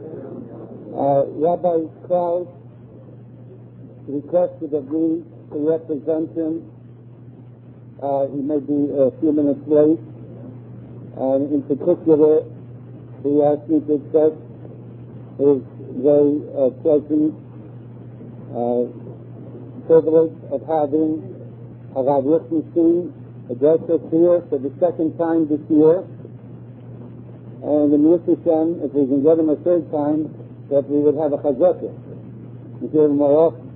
Rabbi Klaus requested of me to represent him. He may be a few minutes late. And in particular, he asked me to accept his very pleasant privilege of having Rav Lichtenstein address us here for the second time this year. And in Yisrael, if we can get him a third time, that we would have a chazakah and hear him more often.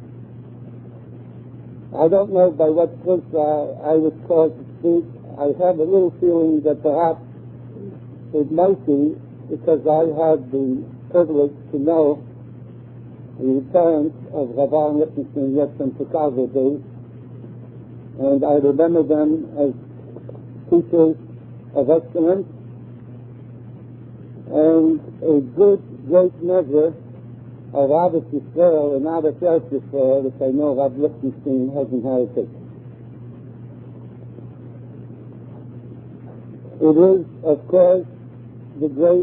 I don't know by what truth I was called to speak. I have a little feeling that perhaps it might be because I had the privilege to know the parents of Rav Aaron Lichtenstein yet from Chicago days, and I remember them as teachers of excellence, and a good, great measure of Ahavas Yisrael and Ahavas Eretz Yisrael, which I know Rav Lichtenstein has inherited. It is, of course, the great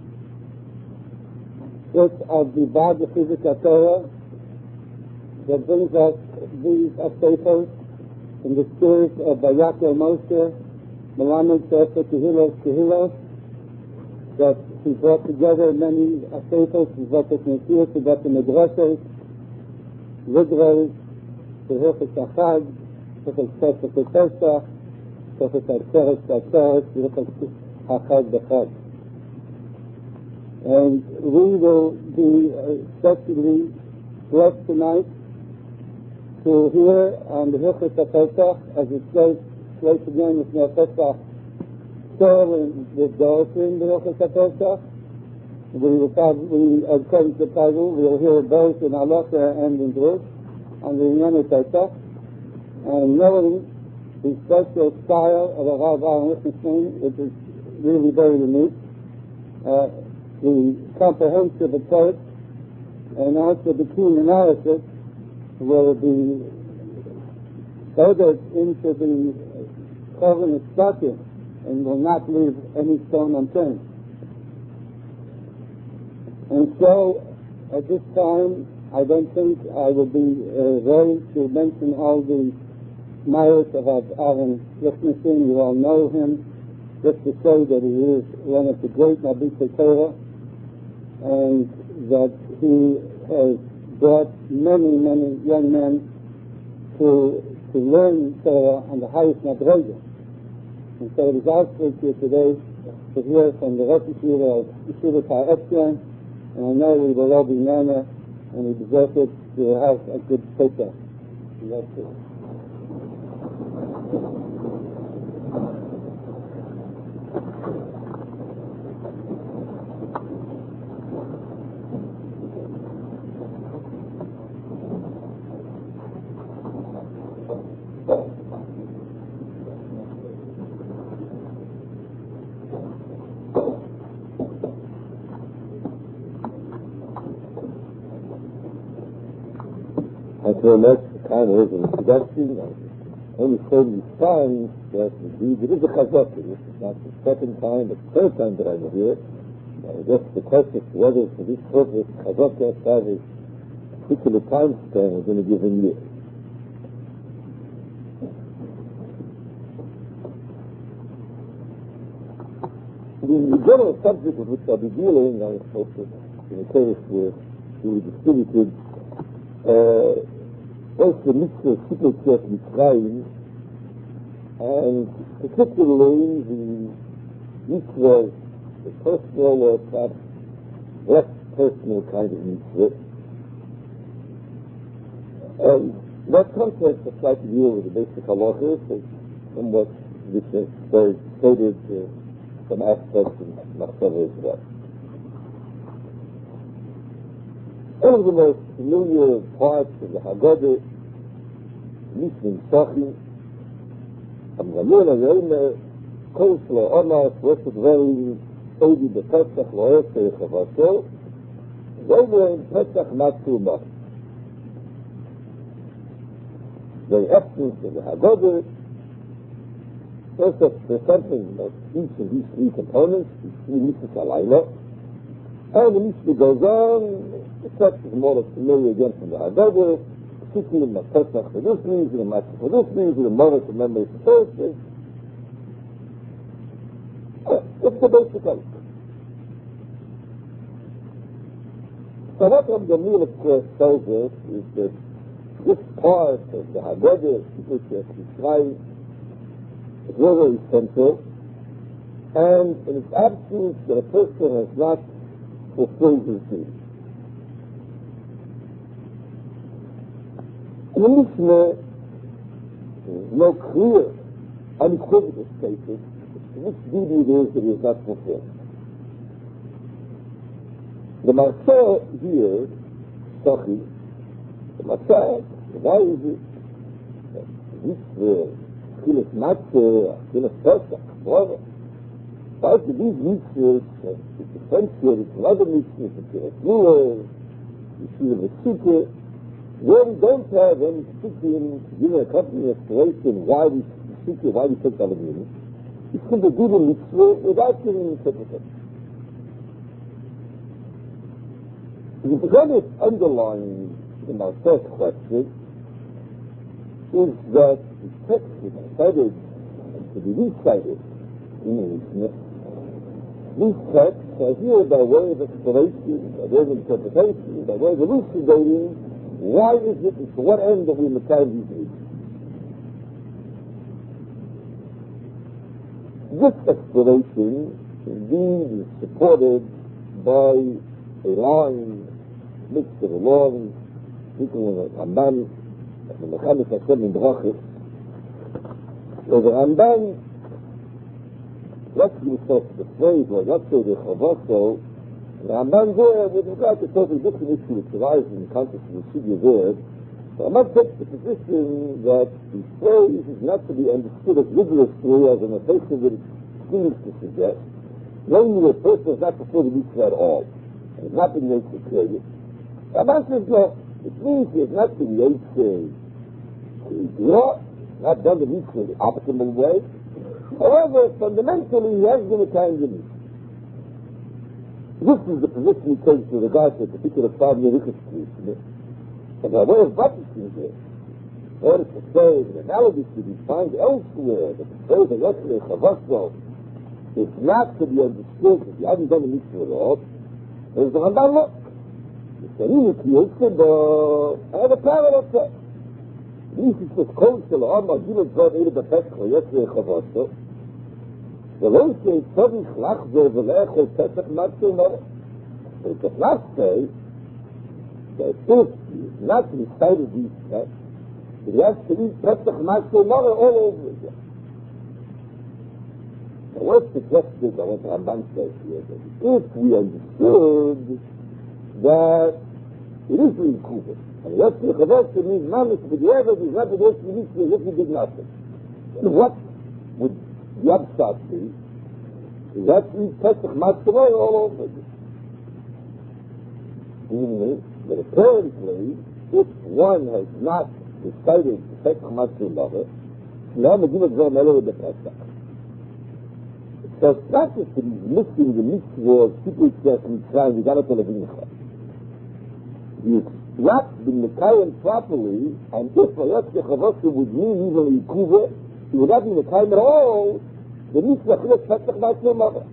book of the Bad Chizik Torah that brings us these papers in the spirit of Vayakel Moshe, Melamed Sefer Kehilos, that he brought together many papers, he brought the Knesset, he brought the Medrashes, Vidros, the Hilchot Achad, Hilchot Pesach Pesach, Hilchot Atzeres Atzeres, Hilchot Achad B'Chad. And we will be especially blessed tonight to hear on the Hilchot Pesach, as it says again with no Pesach, in the Dorothy in the Hilchot Pesach. We will probably, according to the title, we will hear both in Halacha and in Drush on the Inyan Pesach, and knowing the special style of Rav Aaron Lichtenstein, it is really very unique. The comprehensive approach and also the keen analysis will be further into the covenant structure and will not leave any stone unturned. And so, at this time, I don't think I will be ready to mention all the merits of Aaron Lichtenstein. You all know him. Just to say that he is one of the great Mabitei Torah, and that he has brought many, many young men to learn Torah on the highest madrega. And so it is our pleasure here today to hear from the Rosh Yeshiva of Yeshiva Ha'etzyon, and I know we will all be nana, and we deserve it to have a good Pesach. That's it. So that's kind of an introduction. Only certainly finds that indeed it is a chazakah. This is not the second time, but the third time that I'm here. Just the question is whether for this purpose chazakah has a particular time span within a given year. The general subject with which I'll be dealing, I hope that in the case where we distributed was the mitzvah Sipot Mitzrayim, and particularly the mitzvah, the personal or perhaps less personal kind of mitzvah. That context is like to deal with the basic halachas, so somewhat very stated some aspects in Machshava as well. One of the most familiar parts of the Haggadah, Nishin Sachim, Amramon HaYomer, Kol Shlo Omar, Shloshot Dvarim, Odi BePesach Lo Eseh Chavaso, Zomer Pesach Matzu Mach. The essence of the Haggadah, first there's something about each of these three components, these three mitzvahs alayla, And the Mishnah goes on, the text is more or less familiar again from the Haggadah, Sitting in the Pesach for this reason, the Matzah for this reason, the Moritz for memory for Thursday. It's the basic idea. So what Rabbi Gamliel, of course, tells us is that this part of the Haggadah, which is described, is very essential, and in its absence, that a person has not fulfilled his duty. In the Mishnah, there is no clear, unequivocal statement which duty it is that he has not fulfilled. The Marsha here, Sachi, the Marsha, why is it this Chilas Matzah, Chilas Pesach, whatever? Why is it these mitzvahs, it's differentiated from other mitzvahs, it's Chilas Lulav, you see the Vesukah, where we don't have any particular, given a company explanation why we Vesukah, why we take other meaning, you can do the mitzvah without giving interpretation. The premise underlying in our first question is that the text is cited and to be recited in the Mishnah. These texts are here by way of explanation, by way of interpretation, by way of elucidating why is it and to what end are we Mekayim these mitzvahs. This explanation indeed is supported by a line mixed of along, speaking of the Ramban, the Mechanik Hashem in Brachis, where the Ramban, let's give us the phrase, or let's say the Chavaso, the Ramban there, with regard to totally different issue which arises in the context of the Sugya there, the Ramban takes the position that the phrase is not to be understood as rigorously as an offensive that it seems to suggest, knowing that a person is not fulfilled the mitzvah at all, and has not been made to create. Ramban says, no, it means he has not been made to not done the mitzvah in the optimal way. However, fundamentally, he has been a kind of mitzvah. This is the position he takes with regard to a particular family Rikhis. And by way of buttressing this, in order to say the analogy to be found elsewhere, that the phrase of Yotzei Chavaso is not to be understood if you haven't done the mitzvah at all, there's the Ramban look. I have a parallel text. This is the code to the Amma Gilad Zod Eid B'Pesach Yotzei Chavaso. ולא שצריך לחזור ולאכול פסח מצה מורה. It does not say that if he is not recited these texts, he has to eat Pesach Matzah Mora all over again. Now what's suggested by what Ramban says here, that if we understood that it is Rikuva, and Yotzei Chavaso means Mamish B'diavad is not the way he needs to as if he did nothing, then what would the upshot be? Is that we Pesach Matzah all over again. Meaning that apparently, if one has not recited the Pesach Matzah Mora, now Megillah Zor Melech with the Pesach. So it's not just that he's missing the mitzvah of people from Mitzrayim, we got to tell Avincha. He's not been Mekayim properly, and if Yotzei Chavaso would mean even Yikuva, he would not be Mekayim at all, the mitzvah Chilas Pesach Matzah Mora.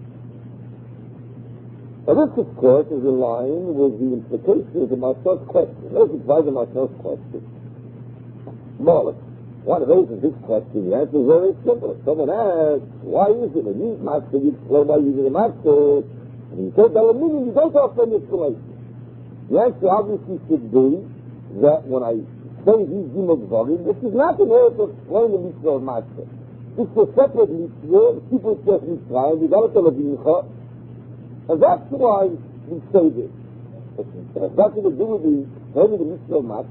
Now this, of course, is in line with the implications of Marcel's question. Let's advise the Marcel's question. More or less, one raises this question, the answer is very simple. If someone asks, why is it a meat matzah, you explain why you use a matzah, and you say aluminium, you don't offer any explanation. The answer obviously should be that when I say these Gimel Dvarim, this is not in order to explain the mitzvah of matzah. It's a separate mitzvah, the people say Mitzrayim, we got to tell Avincha, and that's why we say this. It has nothing to do with the mitzvah of matzah.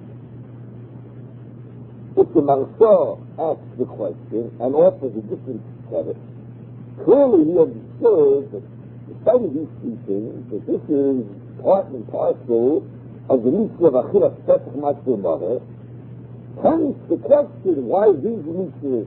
If the Marsha asks the question and offers a different credit, clearly he understood that despite of these two things, that this is part and parcel of the mitzvah of Achilas Pesach Matzah Mora, hence the question why these mitzvahs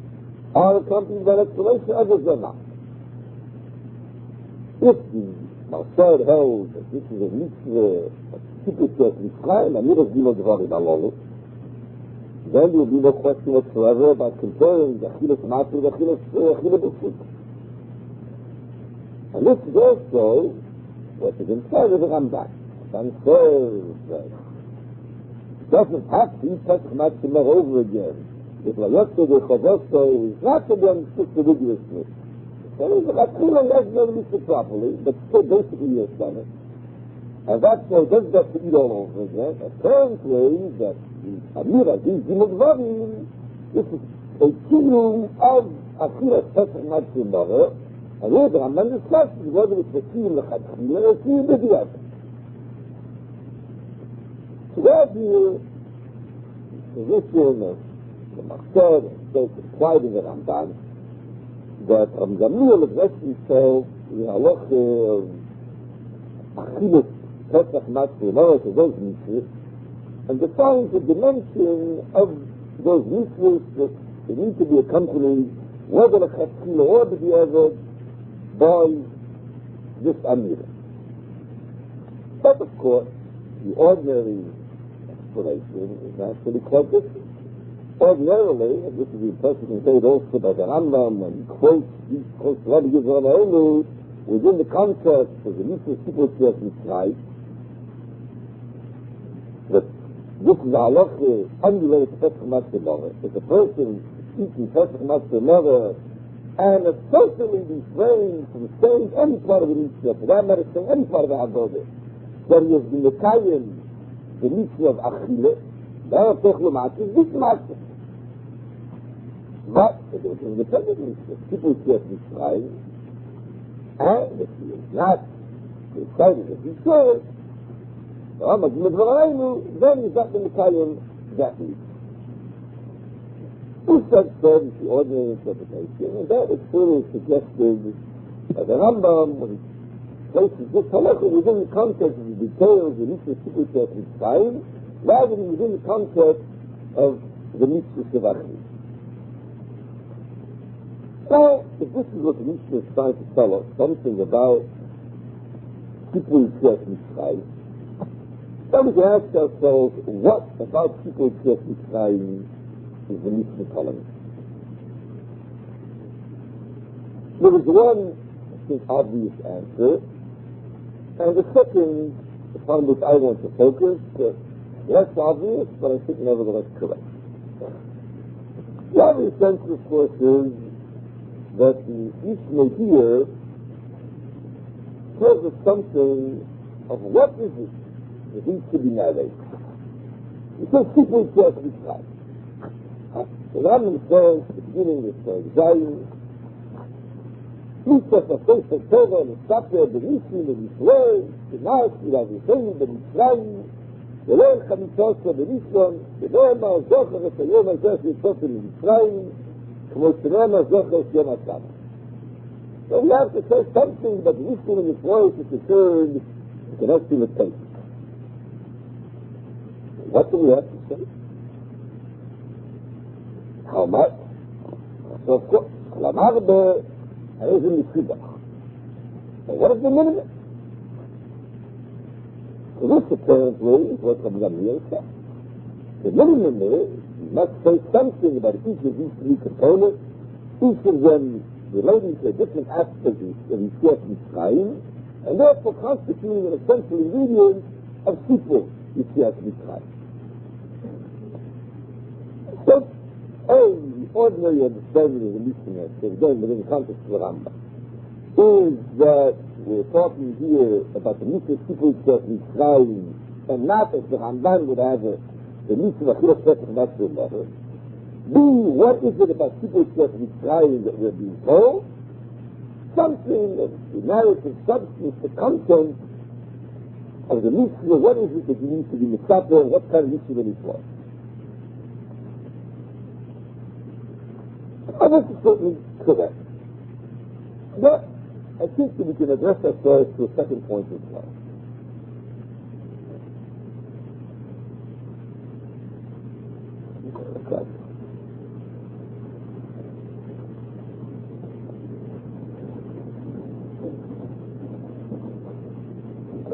are accompanied by an explanation, others are not. If the Marsad held that this is a mitzvah, a typical Mitzrayim, and Miras Dino Dvarim Alolu, then there will be no question whatsoever about comparing the Achilas Matzah with the Achilas B'Suk. And this is also what is inside of the Rambam. Rambam says that it doesn't have to eat Pesach Matzah over again. If Layotto de Chavosto is not to be understood religiously. So there's a Achilah and that's not understood properly, but still basically yes done it. And that's why it doesn't have to eat all over again. Apparently, that the Amira, these Dimodvarim, this is a kiyum of Achilas Pesach Matzah Mara, and here the Rambam discusses whether it's a kiyum l'chadchila or a kiyum b'diavad. So that here, the position of the Marsad, and so implied in the Rambam, that Gamliel addressed himself in the halacha of Achilas Pesach Matzah Mara to those mitzvahs, and defines the dimension of those mitzvahs that they need to be accompanied, whether l'chadchila or b'diavad, by this Amira. But of course, the ordinary explanation is actually quite different. Ordinarily, and this is the impression conveyed also by the Rambam when he quotes Rabbi Yisrael Elu within the context of the Mitzvah Sipur Tziyas Mitzrayim, that this is a halacha unrelated to Pesach Matzah Mara. If a person eating Pesach Matzah Mara and especially refrain from saying any part of the mitzvah, for that matter, saying any part of the Haggadah, that he has been Mekayim the mitzvah of Achille, then Techlo Matzah is this Matzah. But if it was an independent mitzvah, people say Mitzrayim, and if he is not decided that he should, then he's not been Mekayim that mitzvah. This such said is the ordinary interpretation, and that is clearly suggested by the Rambam when he places this halacha within the context of the details of the mitzvah Sipur Tziyas Mitzrayim, rather than within the context of the mitzvah Sevachim. Now, if this is what the mitzvah is trying to tell us, something about Sipur Tziyas Mitzrayim, then we can ask ourselves, what about Sipur Tziyas Mitzrayim is the mitzvah telling us? There is one, I think, obvious answer, and the second, upon which I want to focus, less obvious, but I think nevertheless correct. The obvious answer, of course, is that the Mishnah here tells us something of what is it that needs to be narrated. It says, Sipur Tziyas Mitzrayim. The Rambam says, at the beginning of Zion, Mitzvah Saseh Torah, L'Saper, B'Nisim, B'Nisrael, B'Nas, B'Avichem, B'Mitzrayim, V'Leil Chamitzasa, B'Nishon, V'Ne'emar Zocher et Hayom Hazeh Yitzot B'Mitzrayim, K'mo Sh'ne'emar Zocher et Yom HaSabbat. So we have to say something about the Nishon and the Floyd is concerned with the next invitation. What do we have to say? How much? So of course, Lamarbe, and is in the Shibach. So what is the minimum? So this apparently is what Rabbi Gamliel said. The minimum is, you must say something about each of these three components, each of them relating to a different aspect of Yetziat Mitzrayim, and therefore constituting an essential ingredient of Sipur Yetziat Mitzrayim. So, the ordinary understanding of the Mishnah, again within the context of the Rambam, is that we're talking here about the Mitzvah Sipur Yetziat Mitzrayim, and not as the Rambam would have it, the Mitzvah Achilas Pesach Matzah Mara. B, what is it about Sipur Yetziat Mitzrayim that we're being told? Something of the narrative substance, the content of the Mitzvah. What is it that you need to be Mitzvah, what kind of Mitzvah it was? Oh, this is certainly correct. But I think that we can address ourselves to a second point as well. Okay.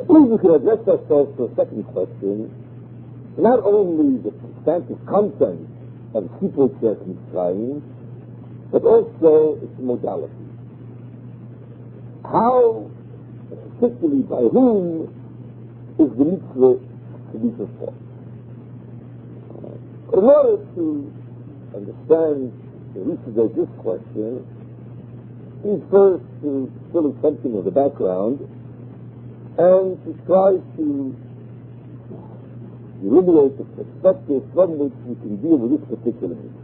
We can address ourselves to a second question, not only the substantive content of Sipur Tzech Mitzrayim, but also its modality. How, particularly by whom, is the mitzvah to be performed? In order to understand the reason of this question, we need first to fill in something of the background and to try to eliminate the perspective from which we can deal with this particular issue.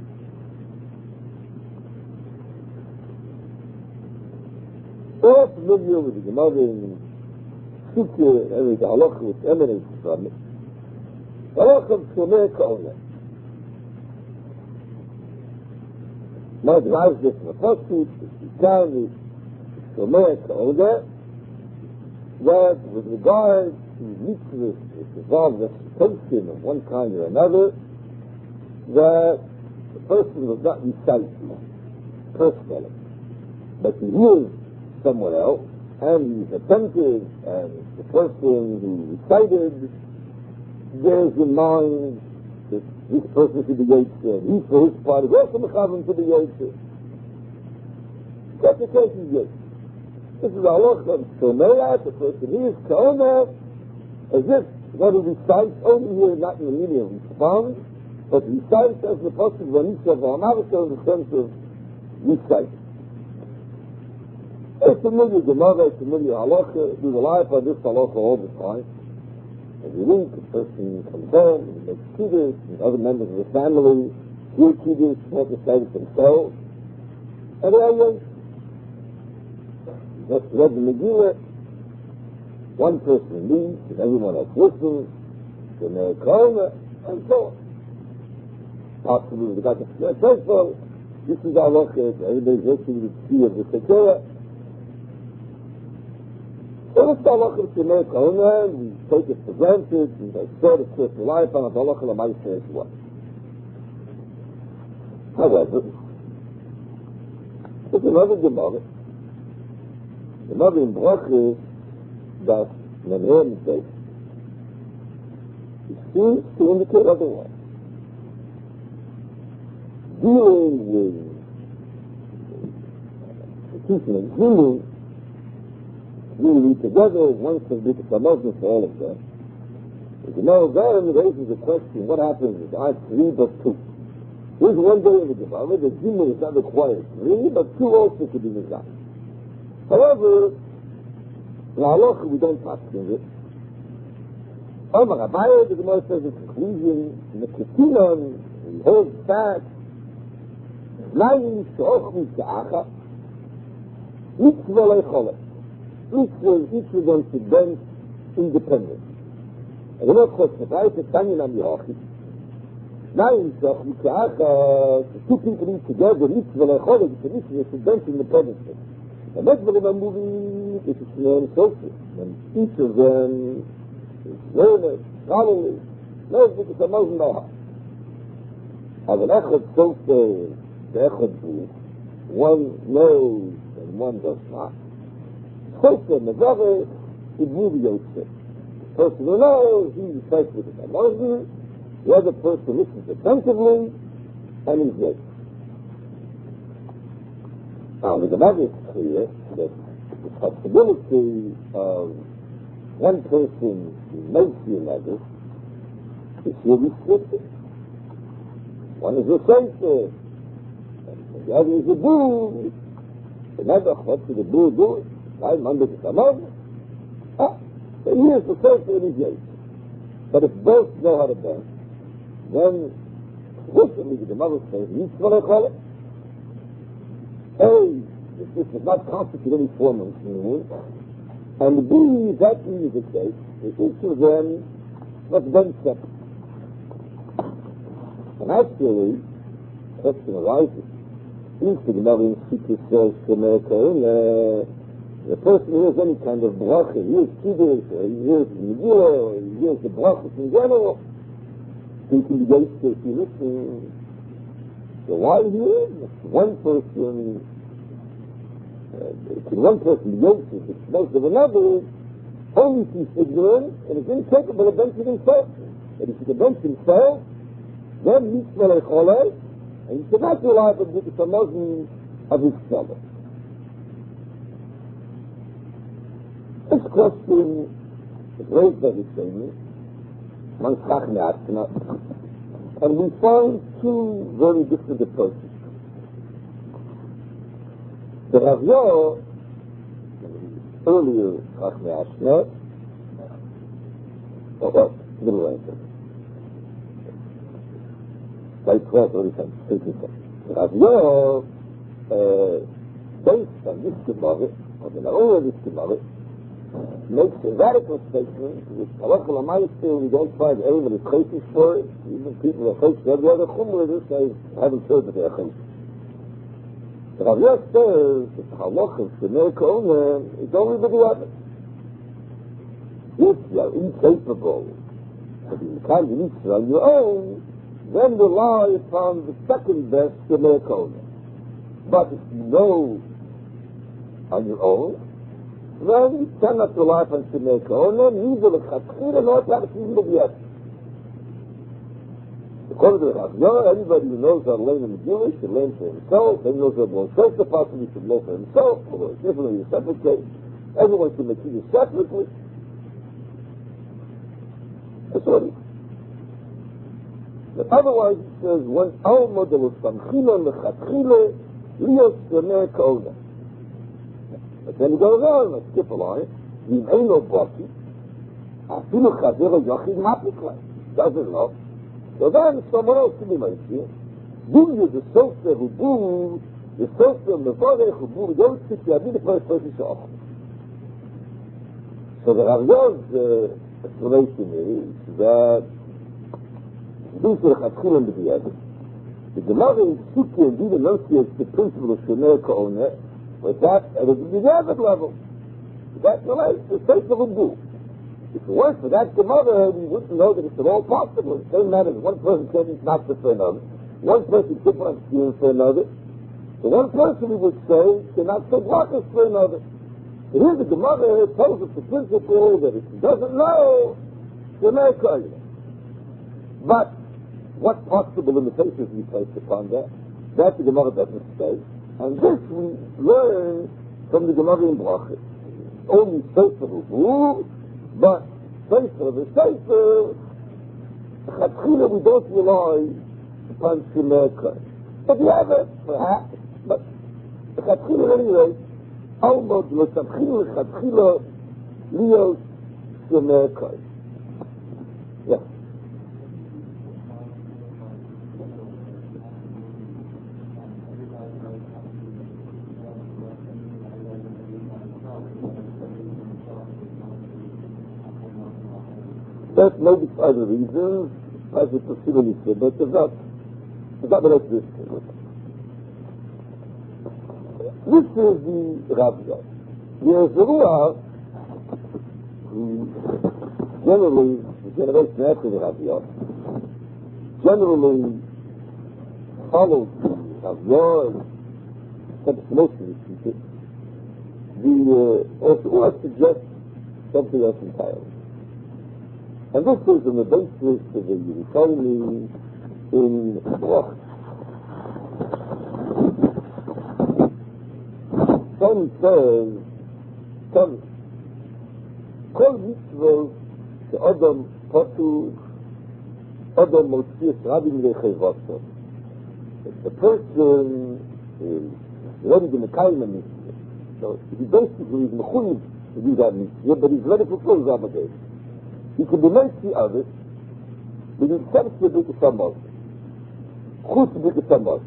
We're all familiar with the Gemara in Sukya and the halacha which emanates from it. The halacha of Shomei Ka'oneh. Now derives this from a pasuk, the Shomei Ka'oneh, that with regard to mitzvahs which involve recitation of one kind or another, that the person was not recite personally, but he hears someone else, and he's attentive, and the person who recited bears in mind that this person should be Yotze, and he for his part is also mechavim to be Yotze. Such a case is Yotze. This is a halacha of Shomei, the person hears Ka'oneh, as if what he recites only here, not in the meaning of respond, but recites as the pasuk of Anisha V'Amarika in the sense of recite. It's familiar Gemara, it's familiar halacha. We rely upon this halacha all the time. Every week, a person comes home and makes kiddush, and other members of the family hear kiddush, want to say it themselves, and they are young. Just read the Megillah, one person leads, and everyone else listens, and they're Ka'oneh, and so on. Possibly the guy can say, so, this is our halacha, everybody's listening to the key of the Sekeah. So this is the halacha of Shomei Ka'oneh, we take it for granted, and I sort of course rely upon the halacha of Ma'aseh as well. However, there's another Gemara. The mother in Brachos that Menhem says, it seems to indicate otherwise. Dealing with teaching and healing, we read together, once and be a Muslim for all of them. The Gemara then raises the question, what happens if I have 3 but 2? There's one day in the Gemara, the Gimel is not required 3, but 2 also could be designed. However, in halacha we don't pass in it. Omar Abaye, the Gemara says in conclusion, in the Ketinon, he holds back, Nine Shochmi Ka'acha, Mitzvah Leicholet. Each of them should bench independent. And the Gemara says, Nebraita Tanyan Am Yochi, Nine Shochmi Ka'acha, the 2 people eat together, Mitzvah Leicholet, the mitzvah should bench independently. And that's what I'm moving, this is known as social. And each of them is learned, scholarly, knows because I don't know how. As an echad social, the echad group, one knows and one does not. Social, Megave, it will be Yotze. The person who knows, he recites with the Muslim, the other person listens attentively, and is Yotze. Now, the Gemara is clear that the possibility of one person who makes the another is here restricted. One is a censor, and the other is a bull. Remember, what did the bull do? Right, under the command. So here's the censor and his Yotze. But if both know how to dance, then, literally, the Gemara says, Mitzvah Leicholet. A, this does not constitute any form of union, and B, that is the case, that each of them must then separate. And actually, the question arises, if the Gemara in Sukya says, Shomei Ka'oneh, the person who hears any kind of bracha, he hears Kiddush, or he hears the Megillah, or he hears the brachas in general, he can be Yotze if he listens. So why here? One person be Yotze, which most of another, only if he's ignorant and is incapable of benching himself. And if he can bench himself, then he's Melech Oleh, and he cannot rely on the Samazim of his fellow. This question is raised by the Semi, amongst Chachmei Ashkenaz, and we find two very different approaches. The Rav Yor, earlier Chachmei Ashkenaz, little later, by 12:37. The Rav Yor, based on this Gemara, or the Naor of this Gemara, makes a radical statement which Halacha L'Maaseh we don't find anyone is chayshish for it. Even people are chayshish for every other chumrah this, I haven't heard that they are chayshish. The Rav Yor says that the Halacha of Shemei K'oneh is only with the other. If you are incapable of being kind of Yisrael on your own, then rely upon the second best Shemei K'oneh. But if you know on your own, then you cannot rely upon Shemei K'oneh, neither the Chatchila nor Tachshim B'Yet. According to the Rav Yor, anybody who knows how to learn in the Jewish should learn for himself. Anyone knows how to learn the possibly should learn for himself, although it's different in a separate case. Everyone should make it separately. That's what it is. But otherwise, it says, one alma de l'samchila l'chatchila lios Shemei K'oneh. But then he goes on, let's skip a line. V'im eino baki, afilu chazer yochid mapikla. Doesn't know. So then someone else can be Moshe. Do you the sofer hubu, the sofer mevorech hubu, don't sit you, be the first person to offer. So the Rav Yor's explanation is that this is Chatchila and B'Yet. The Gemara in Sukkah indeed enunciates the principle of Shemei K'oneh, but that at a B'Yet level. That relates to Sefer Hubu. If it weren't for that Gemara, we wouldn't know that it's at all possible. It doesn't matter if one person can't eat matzah for another, one person can't put on skin for another, so one person, we would say, cannot say blockas for another. But here the Gemara tells us the principle that if he doesn't know, Shemei K'oneh. But what possible limitations we place upon that? That the Gemara doesn't say. And this we learn from the Gemara in Brachos. Only Sefer Hubu, but Sefer of the Sefer, Chatchila we don't rely upon Shemei K'oneh. But the other, perhaps, but the Chatchila anyway, Almod l'samchila Chatchila lios Shemei K'oneh. Yeah. That may be other reasons, as it possibly said, but it's not like this. This is the Rav Yor. There is a Ruach who generally, the generation after the Rav Yor, generally follows the Rav Yor, except most of the people. The Ruach suggests something else entirely. And this is on the basis of the Yerushalmi in Brach. Some says, Kol mitzvot she'adam patur, Adam motzias rabim lechevato. If the person is ready to mekayim a mitzvah, so he basically is mechuyev to do that mitzvah, but he's ready to fulfill his obligation. He can be mercy of it, but he accepts the big sambal. Chutz big sambal.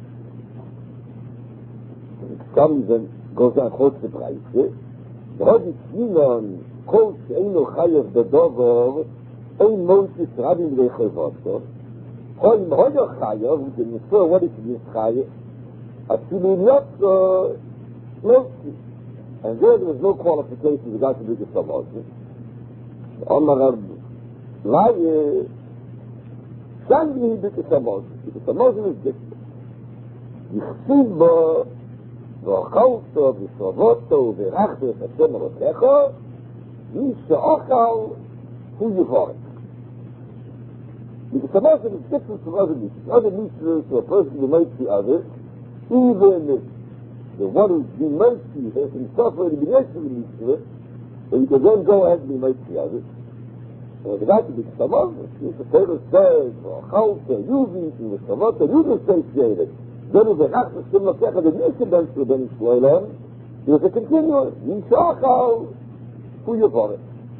It comes and goes on chutz the price. The Hodi Tzinon, kol she'eino chayev bedover, ein moitis rabim lechevato. Kol mohoyo chayev, we can refer what it is chayev, afilu yotzo, mercy. And there was no qualification regard to big sambal. Omar Rabbi, Laie, Sangli B'Kesamos. B'Kesamos is different. Yichsid bo, V'ochalto, V'srovoto, V'rachto, V'Hashem Rotecho, Misha Ochal, who you for it. Because the Moshe is different from other mitzvahs. Other mitzvahs, to a person who makes the other, even if the one who's been mercy has himself already been next to the mitzvah, so you can then go ahead and be mercy the other. So the guy to be Kshamot, if the Torah says, or Chalta, Yuvit, and the Kshamot, and you associated, then if the Rachmas Shem Lakecha, the Nishabens to Ben Shloilem, there's a continuous, Yishachal, who you for it.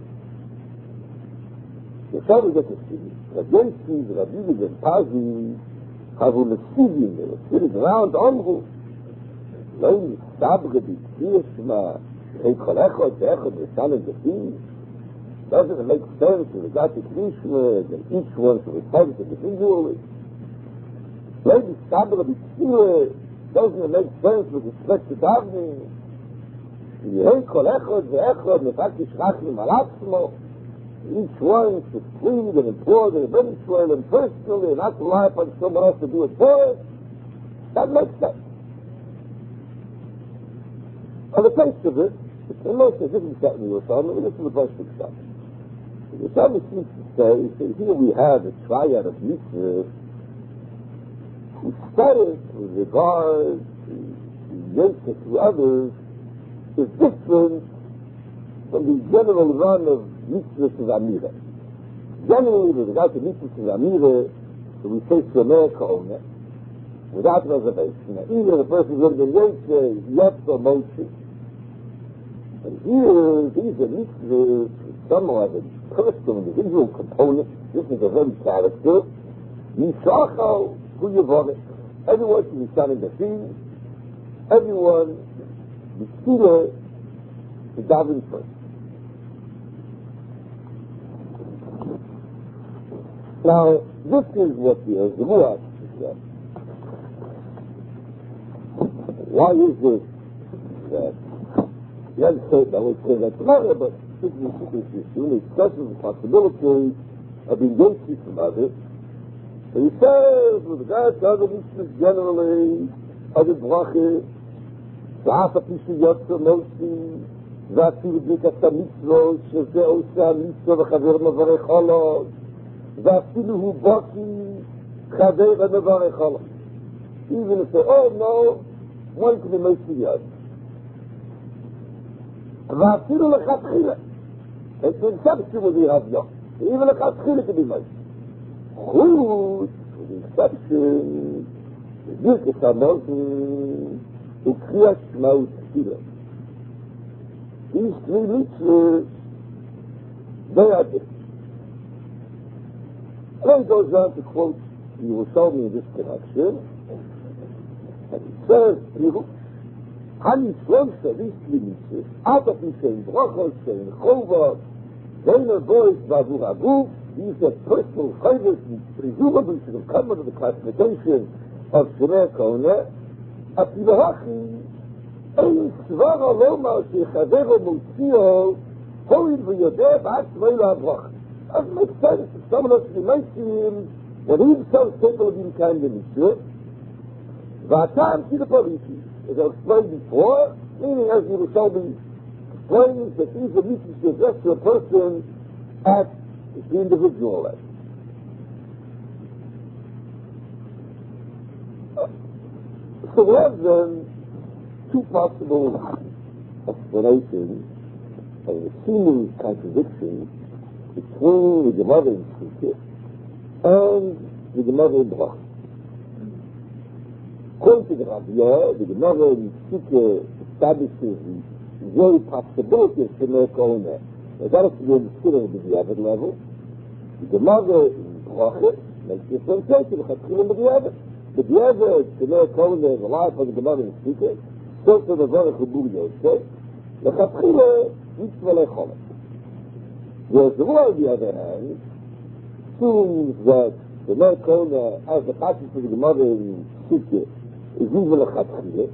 The Torah gets a city. Rabbinskis, Rabbis, and Pazi, have a Messidian, they were sitting around Amru. Lein, Sabre, B'Tziyashma, Hey Kolechot, Echot, V'Shalim, V'Tim. Doesn't it make sense with regard to Krishna, and each one to respond individually? Lein, Sabre, B'Tziyah, doesn't it make sense with respect to davening? Hey Kolechot, V'Echot, Mefaktish Rachim, Alatzmo. Each one should plead and implore the Rebbeinu and personally, and not rely upon someone else to do it for us. That makes sense. On the face of it, it's the most different shot in the Yerushalmi, and this is the first big shot. The Yerushalmi seems to say, here we have a triad of mitzvahs who started with regard to Yosef to others is different from the general run of mitzvahs of Amira. Generally, with regard to mitzvahs of Amira, so we say Shomer Ka'ona, without reservation. Now, either the person is going to be Yetz or Moshe. And here, these are mitzvahs, some have a personal, individual component, different of every character. Yishachal, who you want it. Everyone should be standing the feet. Everyone, the Tefillah, to daven first. Now, this is what the Zemuah said. Why is this that you have to say that we say that tomorrow, but this is the issue, and it discusses the possibility of being guilty from others. So he says, with regard to other mitzvahs generally, other brachas, V'afa Pishu Yotzer Moshi, V'afilu B'nikas HaMitzvot, Shezeh Oseh HaMitzvah V'chaver Mevarech Olod, V'afilu Hu Baki, Chaver Mevarech Olod. Even if they all know, one can be Moshi Yod. V'afilu L'chatchila. It's an exception with the Rav. Even L'chatchila can be Moshi. Chut, with the exception, the Birkas HaMoshi, Ukriyas Shema U'Tefillah. These three mitzvahs, they are different. And then he goes on to quote the Yerushalmi in this connection, and he says, Hani Shlomsha, these three mitzvahs, Alta Pishein Brachos, Shein Chova, Veiner Bois, Vavur Aguf, these are personal favors and presumably should have come under the classification of Shomer Ka'ona. Afilahachi, ein svara loma shechadero motzio, hoil v'yodeh b'atzmei la'abrach. Doesn't make sense if someone else relates to him when he himself is capable of being kind to mitzvah. V'atam ki the politi, as I explained before, meaning as Yerushalmi explains that these are mitzvahs to address to a person at the individual level. So we have then two possible explanations of the seeming contradiction between the Gemara in Sukkot and the Gemara in Brach. According to the Rav, the Gemara in Sukkot establishes the very possibility of Shomer Ka'ona. Now that has to be understood on the B'diavad level. The Gemara in Brach makes differentiation of Chatchil and B'diavad. But the other, Shomer Ka'ona is alive for the Gemara in Sukkot, so to the Varech Ubur Yosef, the Chatchila Mitzvah Lecholet. Whereas the Gemara, on the other hand, assumes that Shomer Ka'ona, as the passage of the Gemara in Sukkot, is even a Chatchila.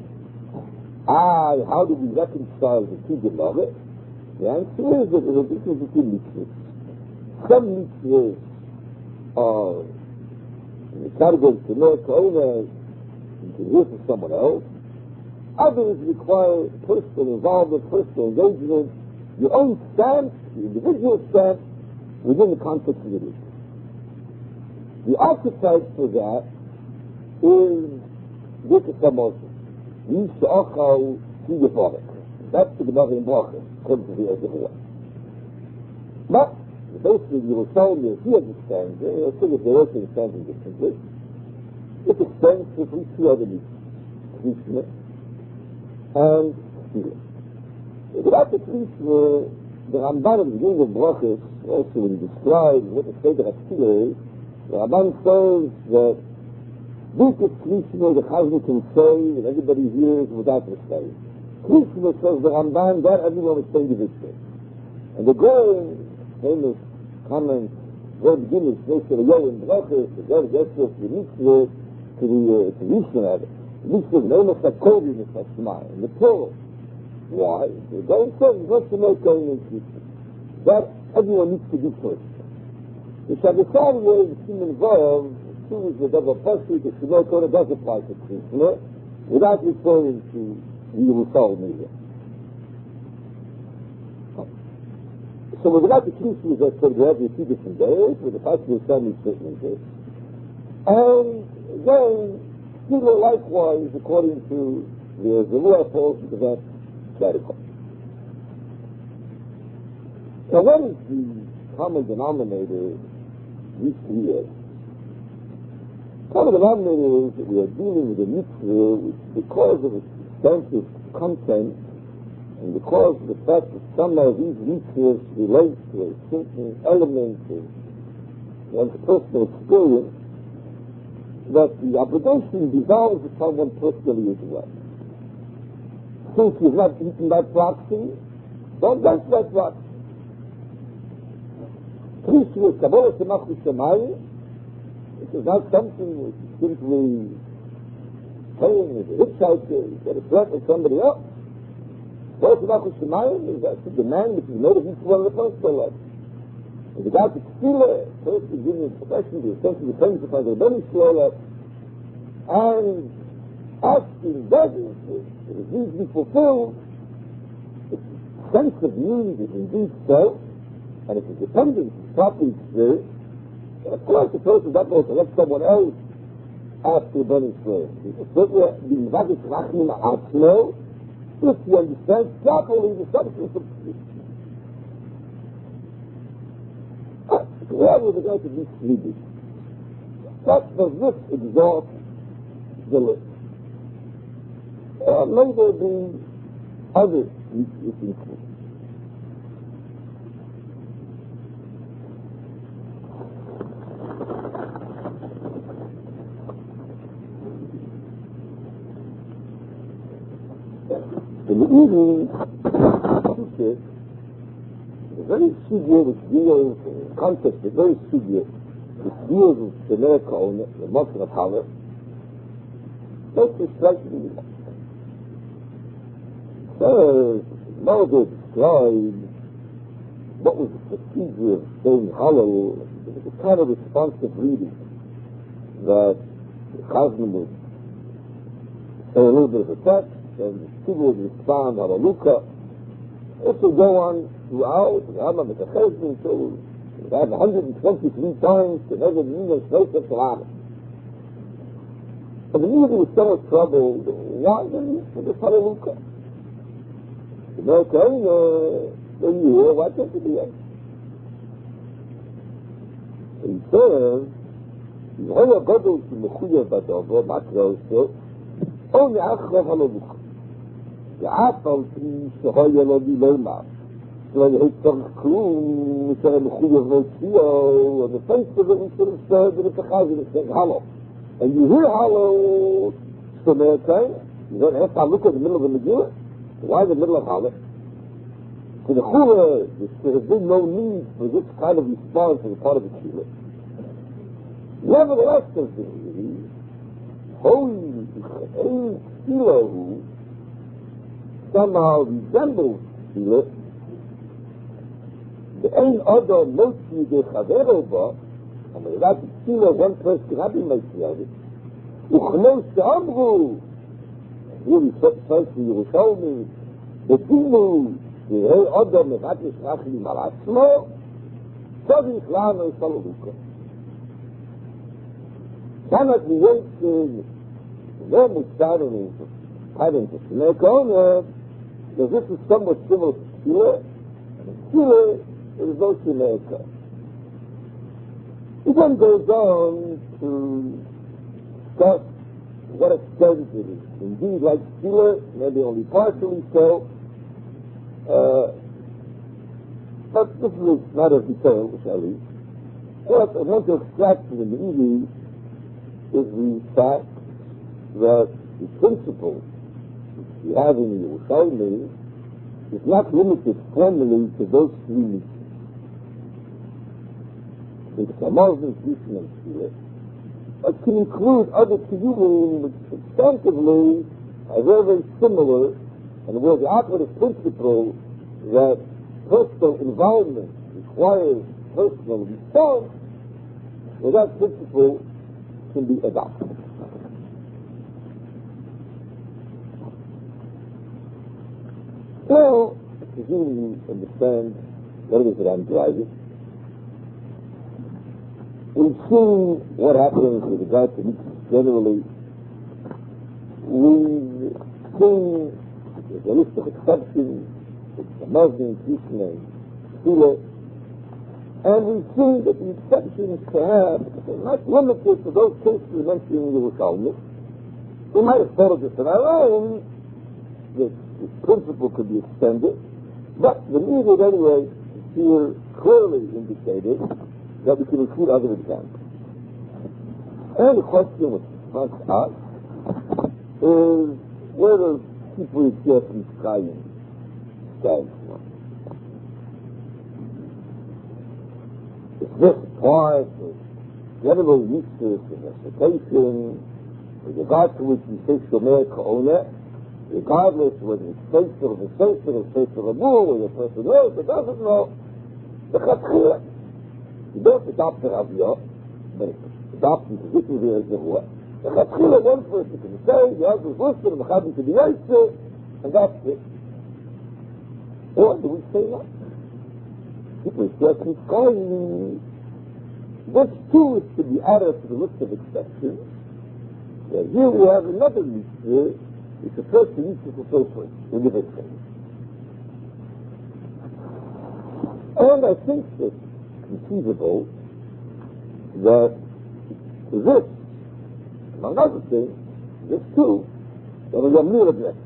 How do we reconcile the two Gemara? The answer is that there is a difference between mitzvahs. Some mitzvahs are in the category of Shomer Ka'ona, you can hear from someone else. Others require personal involvement, personal engagement, your own stance, the individual stance, within the context of the religion. The archetype for that is Birkas HaMazon. Yisha'achal Ki Yevarech. That's the Gemara in Bracha, according to the Ezra. But, basically, Yerushalmi, as he understands it, I think if they also understand it differently, it extends to at least two other mitzvahs. Krishna and Tefillah. Without the Krishna, the Ramban at the beginning of Brachas, also when he describes what the Seder HaTefillah is, the Ramban says that Birkas Krishna, the Chazan can say, and everybody hears without mistake. Krishna, says the Ramban, that everyone is saying individually. And the Goren, famous comment, very beginners, they say, in Brachas, the God gets us the mitzvah to the Rishon, the mitzvah is almost like Kodim, it's like Shema, in the plural. Why? The Goren says, what's the most going in Krishna? That everyone needs to do first. The Shabbosar way, the Siman Vav, two is the double pasuk, the Shemot Torah does apply to Krishna, without referring to the Yerushalmi. So without the Krishna, as I said, we have the two different days, with the pasuk of Sami statement. And then, Tefillah likewise, according to the Zerua, falls into that category. Now, what is the common denominator these 3 years? The common denominator is that we are dealing with a mitzvah which, because of its extensive content and because of the fact that somehow these mitzvahs relate to a certain element of one's personal experience, that the obligation devolves upon one personally as well. Since you've not eaten that proxy, don't touch that proxy. Krishna is Kabbalah Shemach Shemayim. It is not something which is simply paying as a hitchhiker, you get a threat with somebody else. Kabbalah Shemach Shemayim is that's a demand which is made of each one of the personal life. And without the Tefillah, first is giving expression to essentially depends upon the Rebbeinu Shlola, and asking begging for it needs to be fulfilled, its sense of need is indeed so, and if it's dependent on properly spirit, of course the person doesn't want to let someone else ask the burning spirit. It's certainly the Mvagis Rachmim Atzmo, if you understand properly the substance of the where with regard to these 3 bits, that does not exhaust the list. May there be other issues. In the evening, the very sugya which deals in context, the very sugya which deals with the miracle and the motion of Haller, makes it slightly Moses described what was the procedure of saying Hallel. It was a kind of responsive reading that the Chazan would say a little bit of a text, and the student would respond Hallelujah. This will go on throughout the Rambam at the Chesed until it had 123 times to never mean a straight of Salah. But the music was so much troubled. Why didn't he just Hallelujah? The American, when you hear, why can't you do that? He says, "Yehoi HaGadol Ki Mechuyev B'Dovo Makro Oso, O Me'achrav Hallelujah. Ve'af al Pi Shehoye Lo Dilema. So I hate Tzarech Klum, Misher Mechuyev Motzio, on the face of it, we should have said that it's a Chazan, it's saying Hallo. And you hear Hallo, so American, you don't have to look at the middle of the Megillah. Why the middle of Halakh? To the Chura, there has been no need for this kind of response on the part of the Tefillah. Nevertheless, says the Rebbe, holy Tefillah who somehow resembles Tefillah, the Ein Adam Motzi de Chavero Ba, and without the Tefillah, one person cannot be Motzi of it. Uchnos Amru, here we says to Yerushalmi, the Dinu, תראה אדם מבט ישרח לי על עצמו, צריך לנו את הלוקו. כאן את נראית לא מוצר having to make on that this is somewhat similar to Tefillah, and Tefillah is no Shemeka. He then goes on to discuss what extent it is. Indeed, like Tefillah, maybe only partially so, but this is not a detail, which I leave. What I want to extract from the Meiri is the fact that the principle we have in the Yerushalmi is not limited formally to those three mitzvahs. It's a Muslim, Christian, and Tefillah, but can include other tefillin which substantively are very, very similar, and where the operative principle that personal environment requires personal response, where that principle can be adopted. Now, presumably you understand what it is that I'm driving. We've seen what happens with regard to mitzvahs generally. We've seen the list of exceptions, the Muslim, Christian, and Tefillah, and we've seen that the exceptions perhaps are not limited to those cases mentioned in the Yerushalmi. We might have thought of this on our own, that this principle could be extended, but the Meiri anyway here clearly indicated that we can include other examples. And the question which confronts us is, where does Kippur Yetzias Mitzrayim stand from? Is this part of general mitzvahs and recitation, with regard to which we say Shomer Ka'oneh, regardless whether it's Sefer of a Sefer or Sefer of a Mur, whether a person knows or doesn't know, the Chatchila. You don't adopt the Raviyah, but adopt the position of the Zerua. The Chatchila, one person can say, the other is listening, the Chadim to be Yetzer, and that's it. Or do we say that? People just keep calling. This too is to be added to the list of exceptions. Here we have another mitzvah, which a person needs to fulfill first, individually. And I think it's conceivable that this, among other things, this too, that a Yamlir addressed.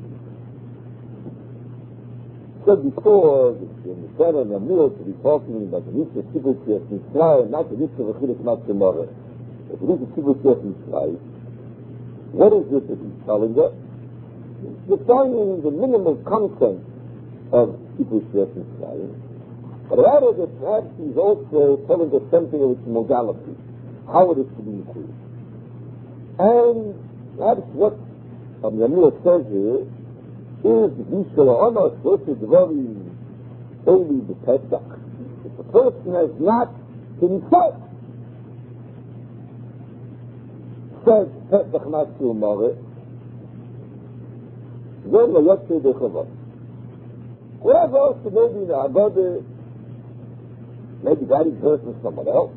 Said before, in the Sarah Yamlir to be talking about the mitzvah Kibbutz Yetzias Mitzrayim, not the mitzvah of Chiluk Mat Gemara, but the mitzvah Kibbutz Yetzias Mitzrayim. What is it that he's telling us? Defining the minimal content of Kibbutz Yetzias Mitzrayim, but rather that perhaps he's also telling us something of its modality, how it is to be included. And perhaps what Yamir says here is that we shall honor versus Dvarim only the Pesach. If a person has not himself said Pesach not to Umare, then the Yotze de Chavot. Whoever else maybe the Agode, maybe that is heard from someone else.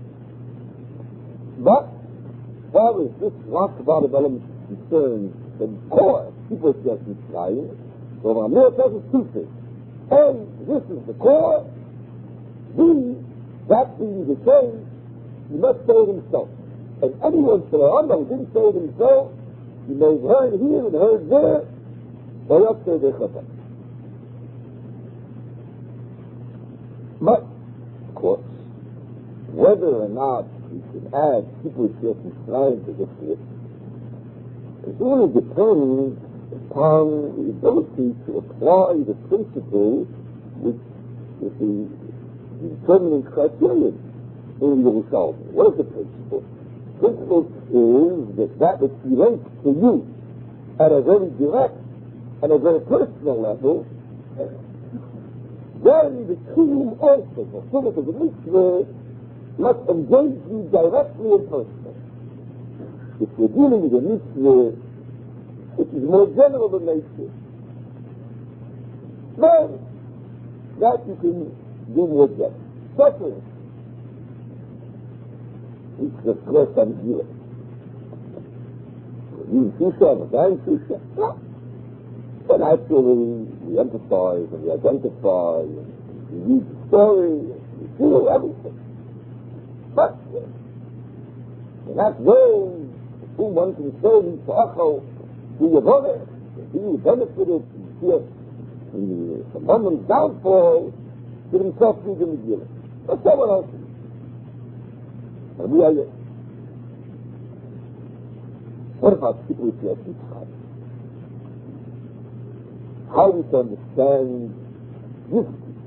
But, as far as this last about element is concerned, the core, people just Mitzrayim, so Ramir says it's two things. A, this is the core. B, that being the case, he must say it himself. And anyone who didn't say it himself, he may have heard here and heard there, but of course, whether or not we can add people Yetzias Mitzrayim to this list is only dependent upon the ability to apply the principle which is the determining criterion in the Yerushalmi. What is the principle? The principle is that which relates to you at a very direct and a very personal level, then the kingdom also, the fulfillment of the mitzvah, must engage you directly and personally. If we're dealing with a mitzvah which is more general in nature, then that you can do more depth. Suffering. It's the first time you do it. You Susha, the dying Susha. No. But actually, we emphasize and we identify and we read the story and we feel everything. But in that way, whom one can say, who you voted, he benefited from the moment's downfall, did himself read in the Megillah. But someone else did. And we are here. What about people with your Yitzchak? How we can understand this?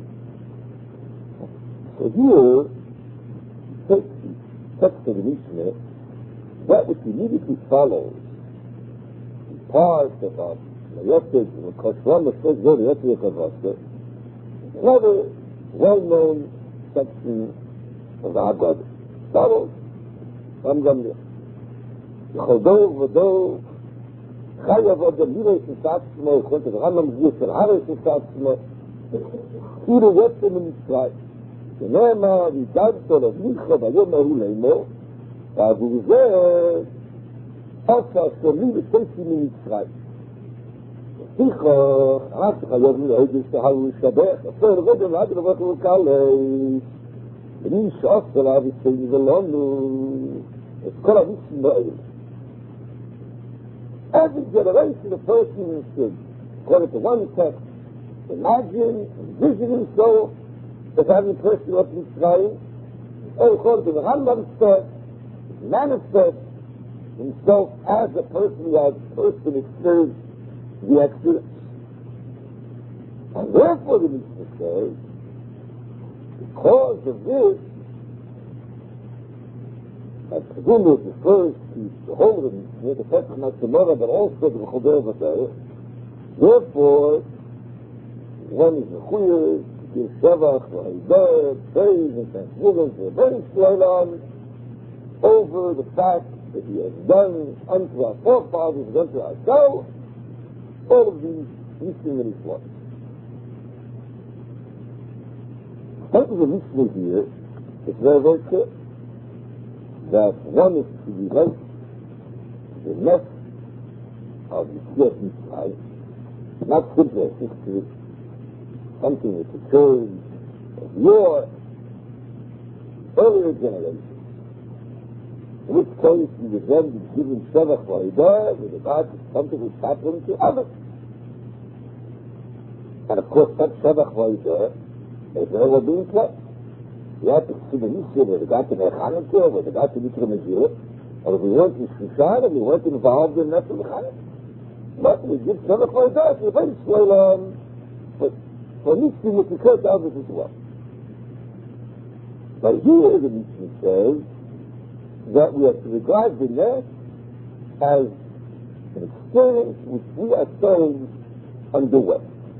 So here, take the text of the Mishnah, that which immediately follows, the part about Yosef, the Koshram, the Yosef, another well-known section of the Haggadah. Follows from Gamliel. Yechodov v'dov chayav adam yirei s'atzmo chontet Rambam ziyus harei s'atzmo kiru yotzei mitzrayim שנאמר וידעתו לבניך ויאמר לאמור ועבור זה עשה שולי ותצאי ממצרים לפיכך רק חייב להגיד שתהלו לשבח עשה רגל ועד לברך ולקלס ומי שעשה לה וצאי ולנו את כל המצרים האלה. Every generation of person should, according to one text, imagine, envision himself as having a person of Mitzrayim, or according to the Rambam text, manifest himself as a person who has personally experienced the Exodus. And therefore the Mishnah says, because of this, as Kazumah refers to the whole of the Mishnah, the Pesach Matzemara, but also the Choder V'Tayr, therefore, one is a Chuyah, to give Shevach, V'Haidah, praise and thanksgiving to the Beis Shloim, over the fact that he has done unto our forefathers, unto ourselves, all of these Mishnah and Islam. The purpose of the Mishnah here is very, very clear. That one is to relate the mess of the Yetziat Mitzrayim, not simply a history, something that occurred of your earlier generation, in which case you would then be given Shevach V'Haidah with regard to something which happened to others. And of course, that Shevach V'Haidah is never being kept. You have to see the Mishnah with regard to Chanukah, with regard to Mikra Megillah, or if we weren't in Shushan, and we weren't involved in that Chanukah. But we give Shevach V'Haidah to the Beis Shloim, but for Mishnah which occurs to others as well. But here the Mishnah says that we have to regard the Nes as an experience which we ourselves underwent.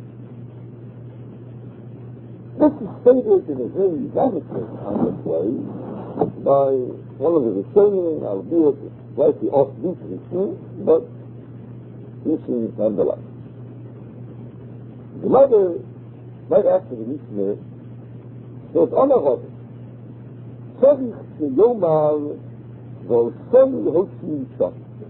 This is stated in a very dramatic kind of way by one of the Rishonim, albeit slightly off-beat Rishonim, but Rishonim nonetheless. The mother, right after the Mishnah, says, Omarov, Tzorich sheyomar v'osoni hoshi yisham.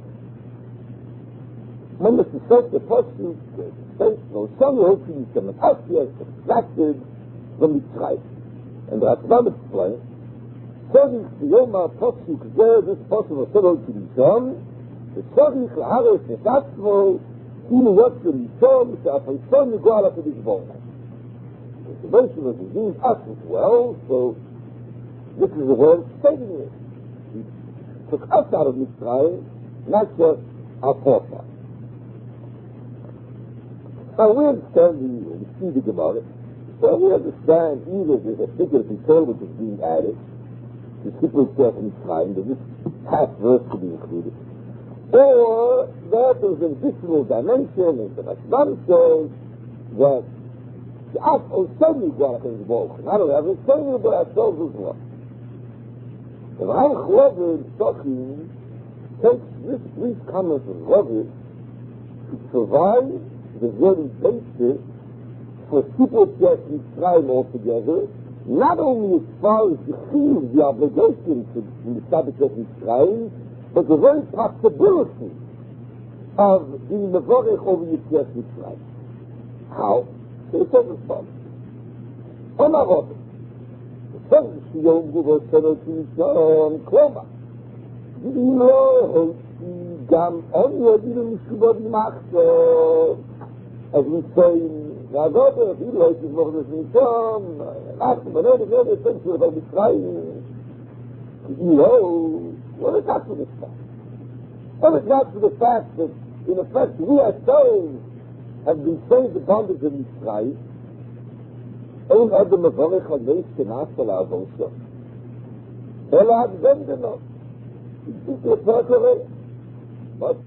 When the Sisot, the Pasuk, states, v'osoni hoshi yisham, and us he has extracted from Mitzrayim. And the Rambam explains, Tzorich sheyomar Pasuk zeh, this Pasuk v'osoni hoshi yisham, וצריך להרס את עצמו כאילו יוצא ראשון שהפריסון יגוע על הקדוש ברוך הוא. The version of the Jews us as well, so this is the word stating it. He took us out of Mitzrayim, not just our forefathers. Now we understand we see the Gemara, so we understand either there's a bigger detail which is being added, the simple stuff in Mitzrayim, that this half verse to be included, or that there's an additional dimension, and the Rashbam says that the Af Osani Gwarach is Baruch. Not only have Osani, but ourselves as well. The Ram Chlover Tzachim takes this brief comment of Chlover to provide the very basis for people to get Mitzrayim altogether, not only as far as the chiv, the obligation to establish Mitzrayim, but the very possibility of being mevorech over Yetzias Mitzrayim. How? So it says as follows. Omar Rabbi, the first Yom Guvos Shalom Kloma, אם לא הייתי גם אני אגיד למשובוד מחשוב אז ניסויים והגובר אפילו לא הייתי סמוך לסניסום אנחנו בנוי לבנות את שם שלו במצרים כי לא לקחנו לספק but it's not to the fact that in effect we ourselves have been saved the bondage of Mitzrayim אין עוד המבורך על מי שנעשה לעבור שם אלא הקדם דנו It's not correct. But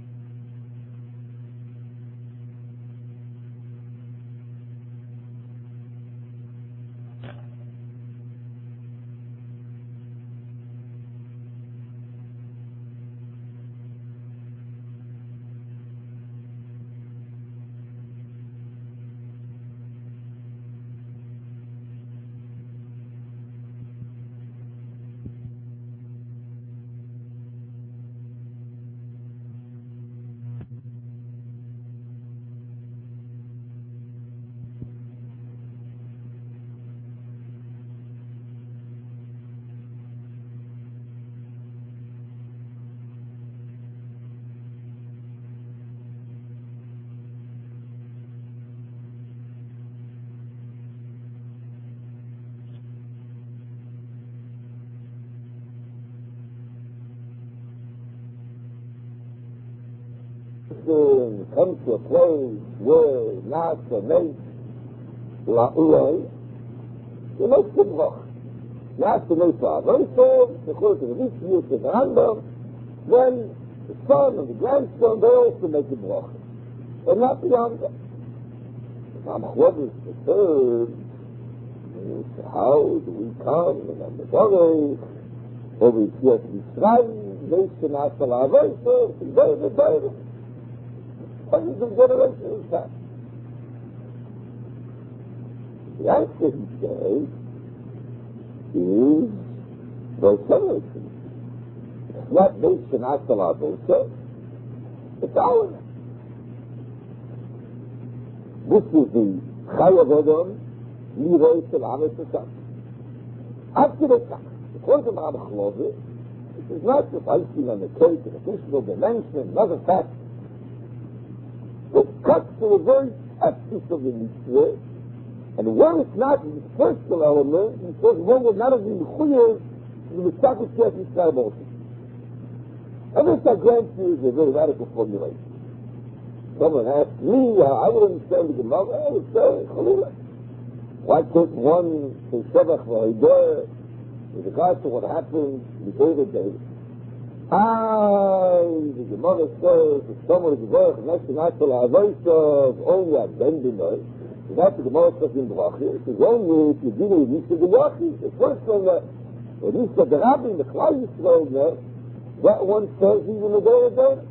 come to a place where Nasa makes La'ulai, he makes the brach. Nasa makes La'avoyso, according to the Rishiyut of the Rambam, then the son and the grandson, they also make the brach. And not beyond that. What is the third? How do we come? And on the Borei, over Yetzias Mitzrayim, Nasa Nasa La'avoyso, and the hundreds of generations back. The answer, he says, is those generations. It's not based on Asalabosa, it's ours. This is the Chayav Odom, Liroi Shel Aretz Hashem. After the fact, according to Rabbi Chlover, this is not just icing on the cake, an additional dimension, another fact. It cuts to the very essence of the mitzvah, and where it's not the personal element, he says one would not have been mechuyev to the mitzvah Yetzias Mitzrayim also. And this, I grant you, is a very radical formulation. Someone asked me, I would understand the Gemara, I would say, Chalila. Why couldn't one say Shevach v'Haidah with regard to what happened in the day? The Gemara says that someone is worth next to not to La'avoyso only at Bendinoi. So that's the Gemara says in Brachi. It is only if you deal with Yisha the Yachi. The first one that Yisha the Rabbi, the Klal Yisrael there, that one says even the day of day.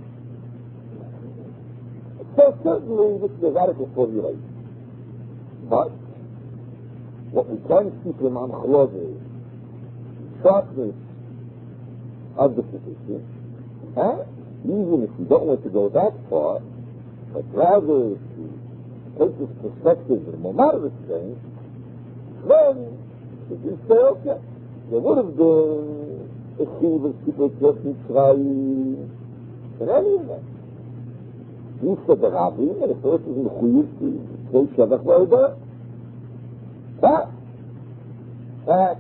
So certainly this is a radical formulation. But what we can see from Amchlov is sharpness of the position, even if we don't want to go that far, but rather to take this perspective in a more moderate sense, then we say, okay, there would have been a chiv of people to Mitzrayim in any event. You said the Rabbi, and the first is in the chiv to say Shevach v'Haidah. That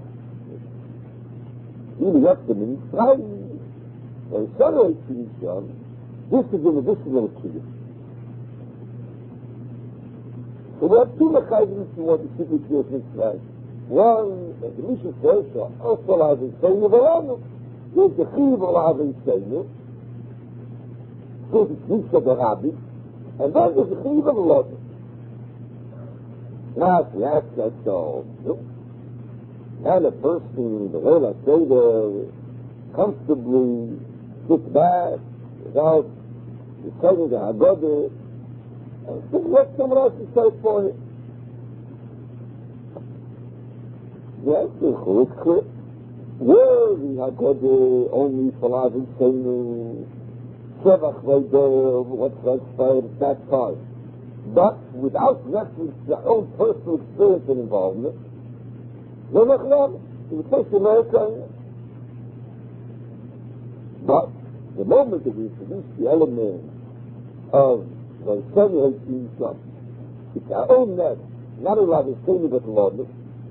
even up to Mitzrayim, or Sarah Yisrael, this is an additional key. So we have two mechanisms in what the city of Mitzrayim. One, the Mishnah says, also L'Avei Seinu V'Lanu. There's the Chiv of L'Avei Seinu, there's the Mishnah the Rabbi, and then there's the Chiv of L'Anu. Now, if you ask that, so, and a person, the Leila Seder, comfortably sits back without deciding the Haggadah, and think what someone else is said for him. Yes, it's clear. Where the Haggadah only Falavim Seinu, Shevach Vayder, what's transpired at that time. But without reference to their own personal experience and involvement, they're not allowed. In the case of America, but the moment that we introduce the element of the Samuel it's our own net, not allowed to say but Lord,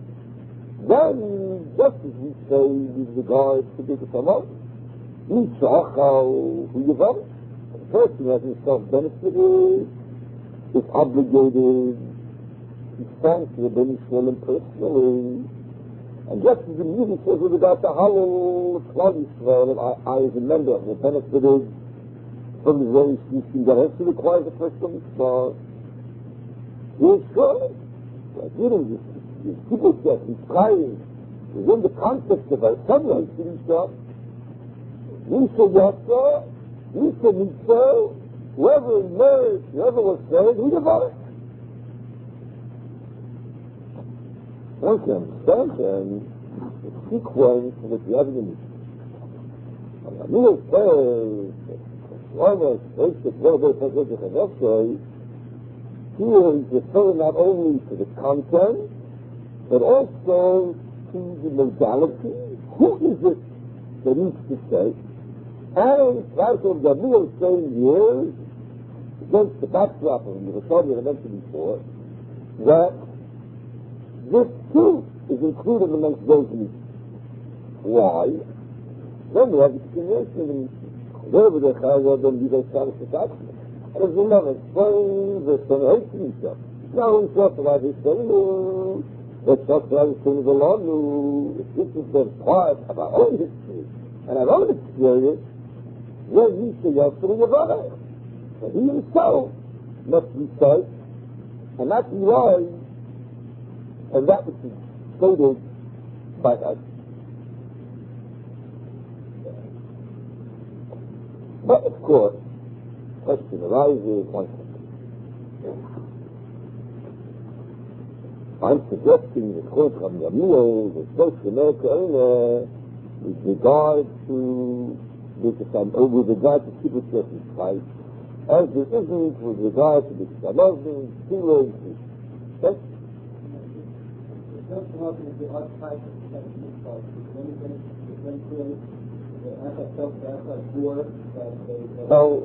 then just as we say with regard to the Samar, who you vote, the person has himself benefited, is obligated to thank the Ben Shalom personally. And just as the music says with regard to Hallel, Klal Yisrael, that I as a member have benefited from the very speaking, that also requires a personal mitzvah. Yes, surely. Like reading this people get inspiring within the context of our sunlight to himself. Nisha Yatsa, Nisha Mitzvah, whoever emerged, whoever was saved, who developed. One can understand and the sequence that you have in the Mishnah. And Amir says, one here he's referring not only to the content, but also to the modality. Who is it that needs to say? And that's what Gamliel is saying here, against the backdrop of the Rebbe I mentioned before, that this too is included amongst those meetings. Why? Then we have the continuation of the meeting. Wherever the Chayah, then we don't start with that. And as we know, explain the Sanheitim himself. Now we talk about this thing, let's talk about this thing of the law, if this is the part of our own history and our own experience, then he should have to Yavara. So he himself must recite and not rely on that which is stated by us. But of course, the question arises, one second. I'm suggesting the quote from Gamliel, the Social America, with regard to Kibbutz Yosef Christ, as there isn't with regard to the Shalom, Tefillah, okay? So,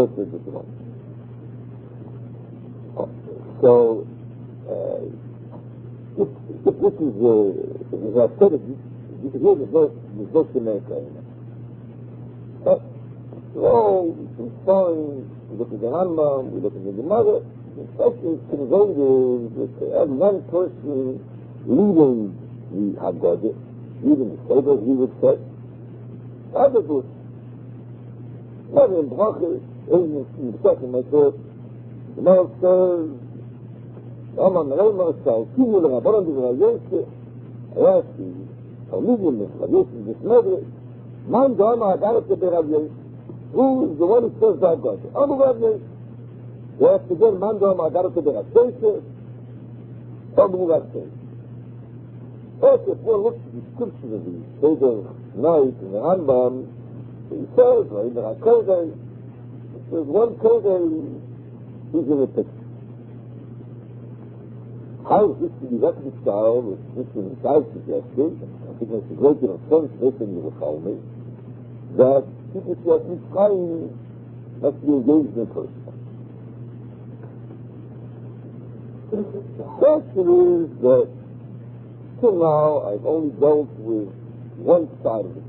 this is, as I said, you can hear the verse in America. But, we find, we look at the Rambam, we look at the Gemara, the question is conveyed that as one person leading the Haggadah, leading the Seder, he would say, other good. Whether in Bracha, in the second, my thought, the Gemara says, Amar Merei Marsal, Kivu L'Rabbanan D'Vrei Yosef, I ask you, Talmidim, Rav Yosef, this mother, Man Dama Hagarat Rav Yosef, who is the one who says that God? Amar Rav Yosef. We have to get Man Dama Hagarat Rav Yosef, Amar Rav Yosef. If one looks at the description of the Seder night in the Rambam, he says, in the HaKodesh, there's one Kodesh who's in the picture. How is this to be reconciled with Mr. Messiah suggested? I think that's a great deal of sense, this thing you will tell me, that people just Mitzrayim must be engaged in person. The question is that till now I've only dealt with one side of it.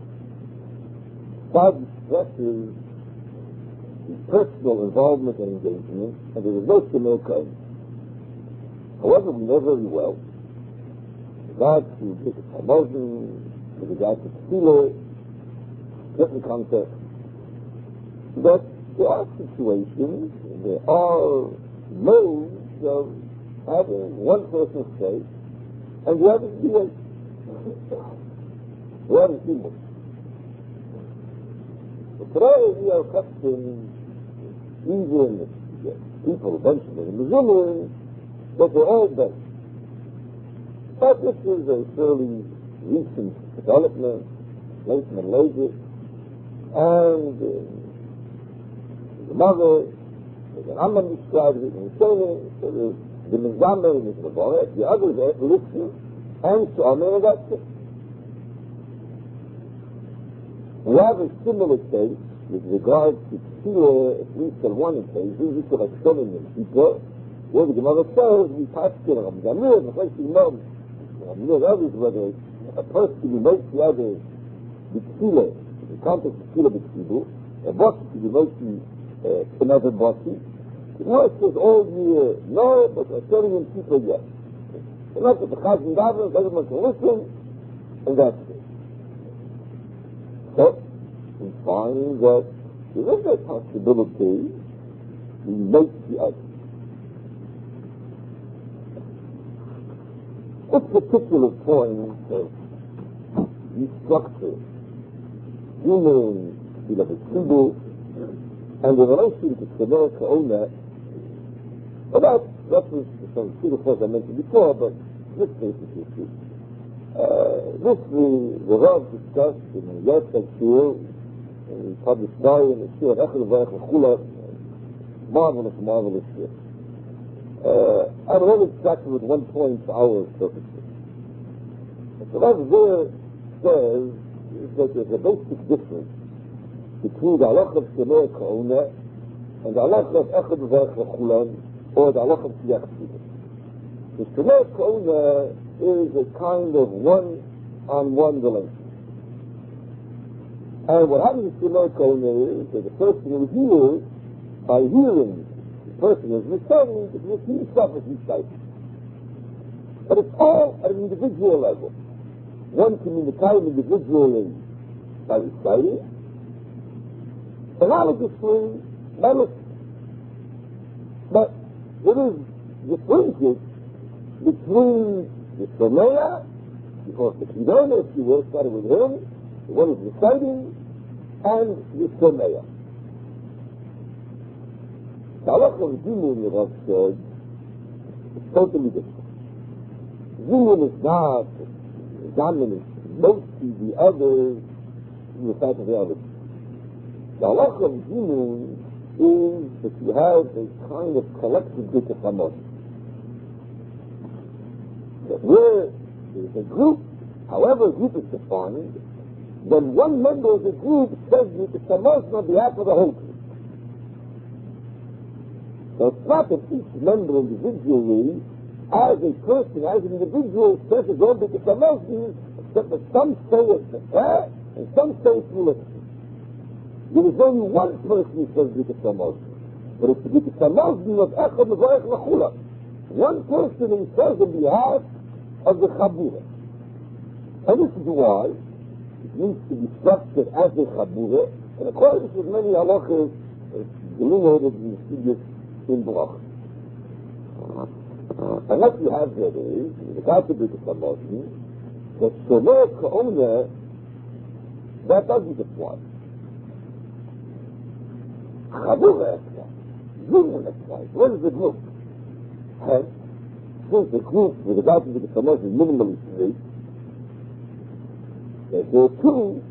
Side stresses the personal involvement and engagement, and there is no similar kind. However, we know very well, with regard to Bishop Hamazon, with regard to Tefillah, certain context, that there are situations, there are modes of having one person say, and the other be wait. The other be wait. But today we are accustomed, even people eventually in Missouri, that they're all based. But this is a fairly recent development, late Middle Ages, and the mother, the Rambam describes it in the Mizamah in the Gemara, the others listen and Shomer, that's it. We have a similar case with regard to Tefillah, at least in one case, this is like Shomer in Kippur, where the Gemara says, we pass to the Ramzamir, the place you know, others, whether a person who makes the other the Tefillah, the context of Tefillah b'Tzibu, a boss to be making another bossy. The Gemara says all year, no, but we're telling him people yes. And that's what the Chazan Davos, everyone can listen, and that's it. So, we find that there is a possibility we make the other. This particular point of restructure human Tefillah and the relation to Tzemach Ha'ona, about reference to some Tefillah I mentioned before, but this basically is true. This the Rav discussed in the Yosef Shul, in published by in the Shul of Echad Vayach L'Chula, marvelous shir. I'm only distracted with one point for our purposes. The Rav there says that there's a basic difference between the halach of Tzemach Ha'ona and the halach of Echad Vayach L'Chula, or the halach of Tziyach Tzibur. The Tzemach Ha'ona is a kind of one-on-one relation. And what happens in Tzemach Ha'ona is that the person who hears, by hearing, the person is returning to the same stuff as he's citing. But it's all at an individual level. One can be the kind individually by reciting, analogously by listening. But there is differences between the Shomea, because the Kidona, if you will, started with him, the one who's reciting, and the Shomea. The halach of Zimun, the Rav said, is totally different. Zimun is not dominant, mostly the others in the fact of the others. The halach of Zimun is that you have a kind of collective bit of emotion. That where there's a group, however a group is defined, then one member of the group says that it's a motion on behalf of the whole group. So it's not that each member individually, as a person, as an individual, says his own bit of emotion, except that some say it's a fair, and some say it's religious. There is only one person who says bit of emotion. But it's the bit of emotion of Echad Vayach L'Chula. One person who says on behalf of the Chabura. And this is why it needs to be structured as a Chabura, and according to many halachas delineated in the studios in Brach. And what you have there is, the Katabit of Emotion, that Tzemach Ha'ona, that doesn't apply. Chabura applies. Zimun applies. What is the group? And since the group with the Katabit of Emotion is minimally three, there are two,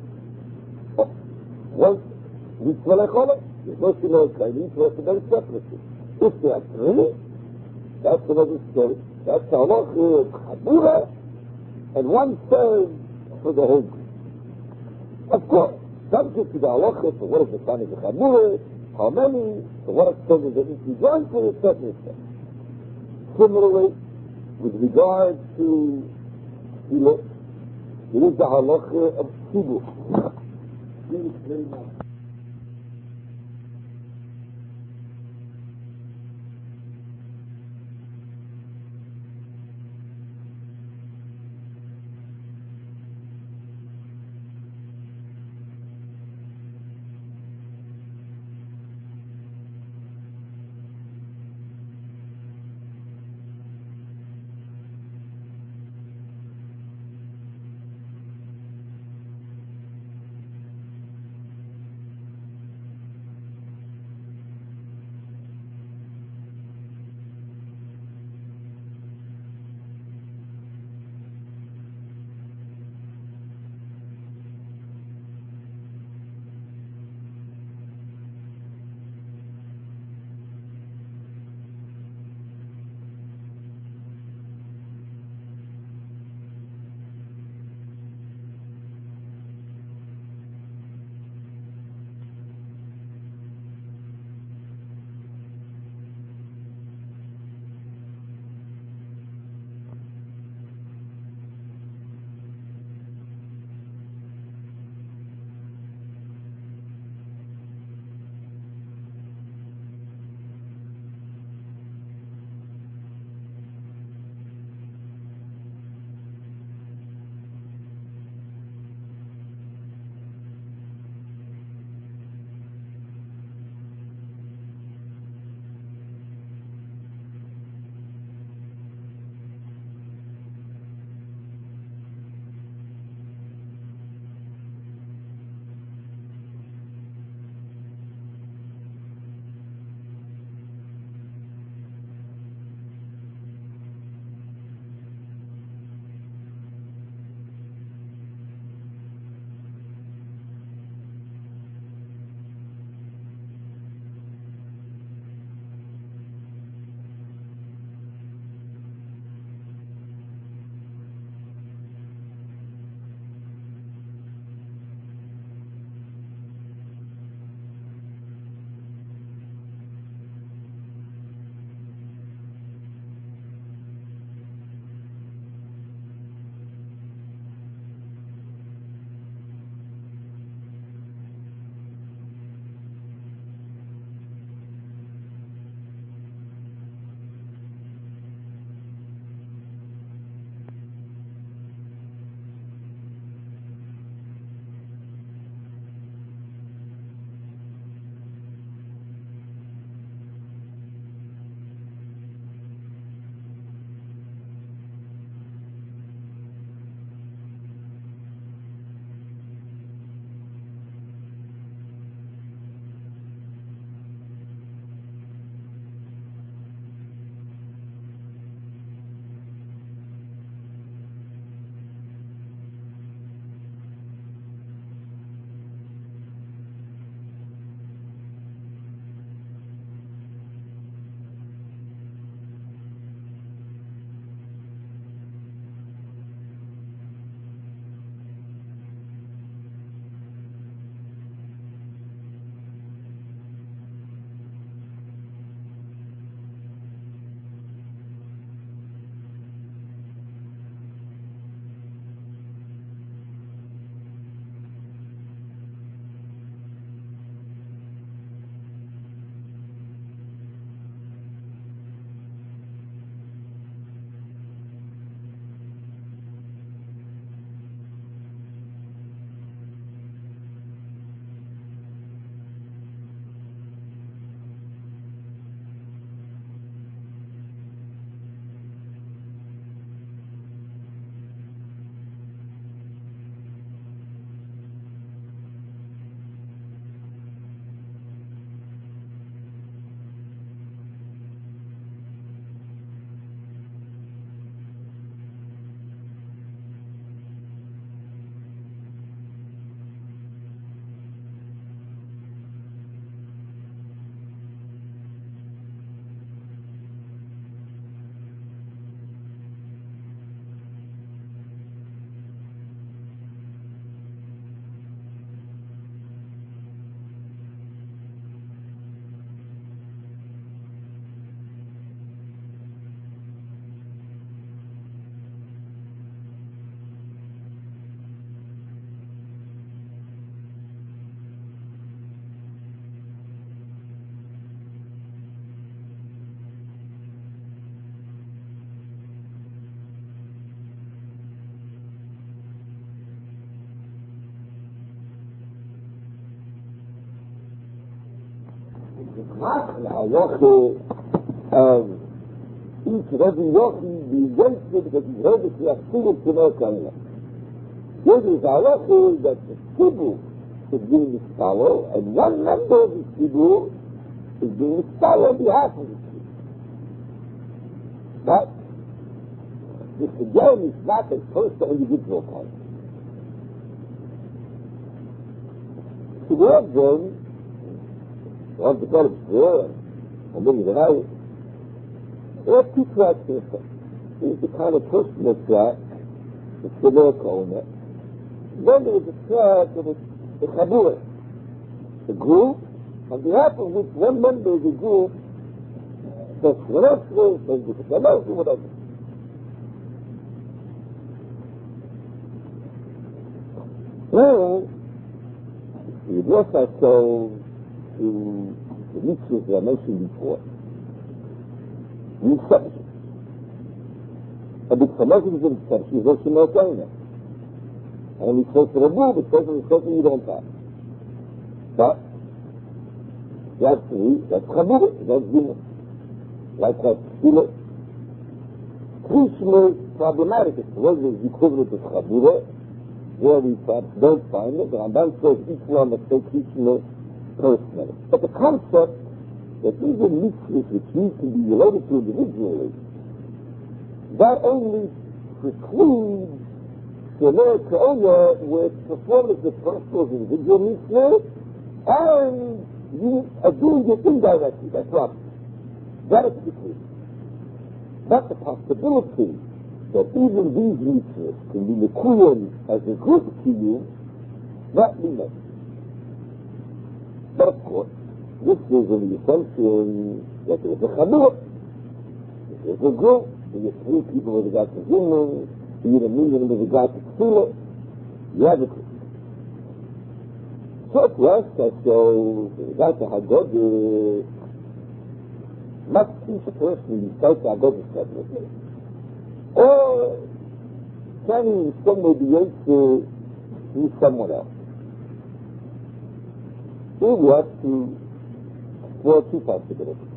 one, each one I call it, there's no similar kind, each one is very separately. If there are three, that's another story. That's halach of Chabura, and one says for the whole group. Of course, subject to the halacha for what is the sign of the Chabura, how many, to what extent is it each joined for, etc., etc. Similarly, with regard to Tefillah, there is the halacha of Tzibur. not the halacha of each and every yochi be against it because he's heard that he has single to no kaina. Here is the halacha that the tzibur is being mistalel, and one member of the tzibur is being mistalel on behalf of the tzibur. But this again is not a personal individual point. So we have them, want to tell them, and maybe the night, there are two tracks in it. There's the kind of personal track, the Tzibur owner. Then there is a track of the Chabura, the group, on behalf of which one member of the group says whatever. Now, we address ourselves to the mitzvahs that I mentioned before. The exceptions. A big promotion is an exception, is also no kaina. Only says for a move, it says for a certain you don't have. But, that's three, that's chabura, that's dinner. Like that, tefillah. Krishma is problematic. It's whether it's equivalent to chabura, where we perhaps don't find it. The Ramban says each one must take Krishma personally. But the concept that even mitzvahs which need to be related to individually, that only precludes the America Oya with performance of personal individual mitzvah, and you are doing it indirectly. That's right. That is the case. But the possibility that even these mitzvahs can be mekuyen as a group to you, that we know. But of course, this is in the assumption that there is a chabur, there is a group, there are three people with regard to human, there are a million with regard to tefillah, you have a group. So to ask ourselves, with regard to Haggadah, must each person recite the Haggadah separately? Or can he in some way be able to do someone else? Here we have to explore two possibilities.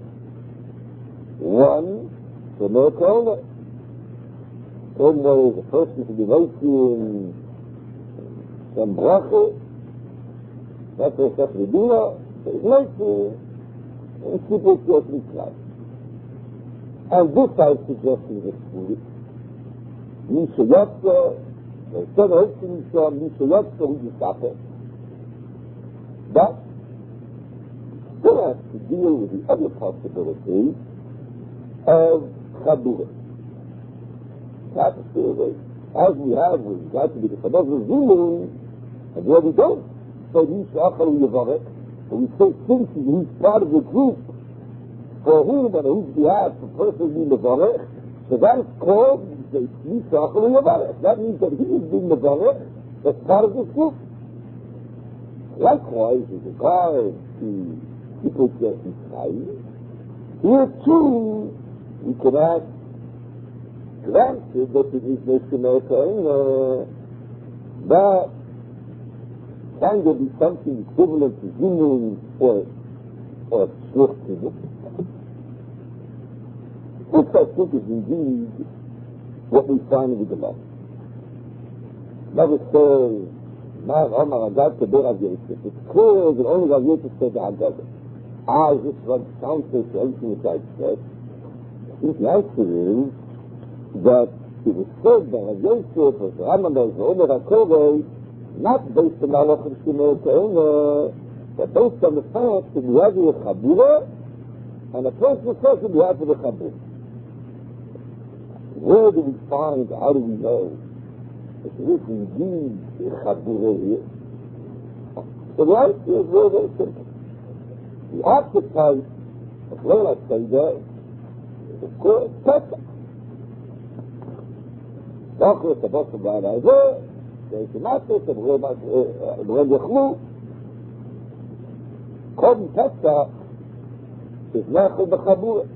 One, the Merkona. One way is a person to be making some bracha, that's a Sefridina, so he's making, and people just Mitzvah. And this I suggest is excluded. Misha Yotza, instead of Hosting Misha, Misha Yotza, we just stop it. But still has to deal with the other possibility of Chabura. That's still as we have with regard to the Chabura Zulu, and where we don't say Misha Achal Yavarek, but we say since he's part of the group for whom and whose behalf the person being Yavarek, so that is called Misha Achal Yavarek. That means that he is being Yavarek as part of this group. Likewise, with regard to people just Israel, here too we can ask, granted that it is Neshama, that can there be something equivalent to Zimun or Shluch Tzibur? Which I think is indeed what we find in the Gemara. Never says, Mar Omar Agad Keber Rav Yosef. It's clear that only Rav Yosef said the Haggadah. Is this what sounds to everything which I said? I think the answer is that it was said by Rav Yosef, or the Rambam, or the Omer HaKorei, not based on the Halach of Shemot Ta'ona, but based on the fact that we have a Chabura, and a person says that we have a Chabura. Where do we find, how do we know that there is indeed a Chabura here? The answer is very, very simple. The archetype of Leila Seder is, of course, Pesach. Nachor Tabas B'An Hazeh, there's a matter of B'Ren Yechlu. Kodem Pesach is Nachor B'Chabura.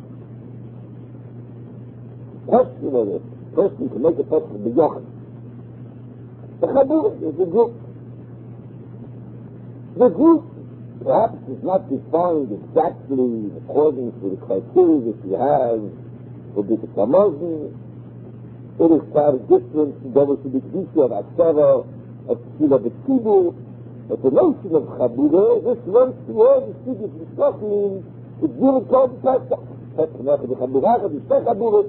Question of it, person can make a Pesach B'Yochel. The Chabura is a group. The group perhaps is not defined exactly according to the criteria that you have for the Hamazon. It is far different from those who Kedusha of Asara, of Tefillah B'Tzibur, but the notion of Chabura, this runs through all the studies discussing the Gvul called Pesach. Pesach Nechad Chabura, the Shech Chabura.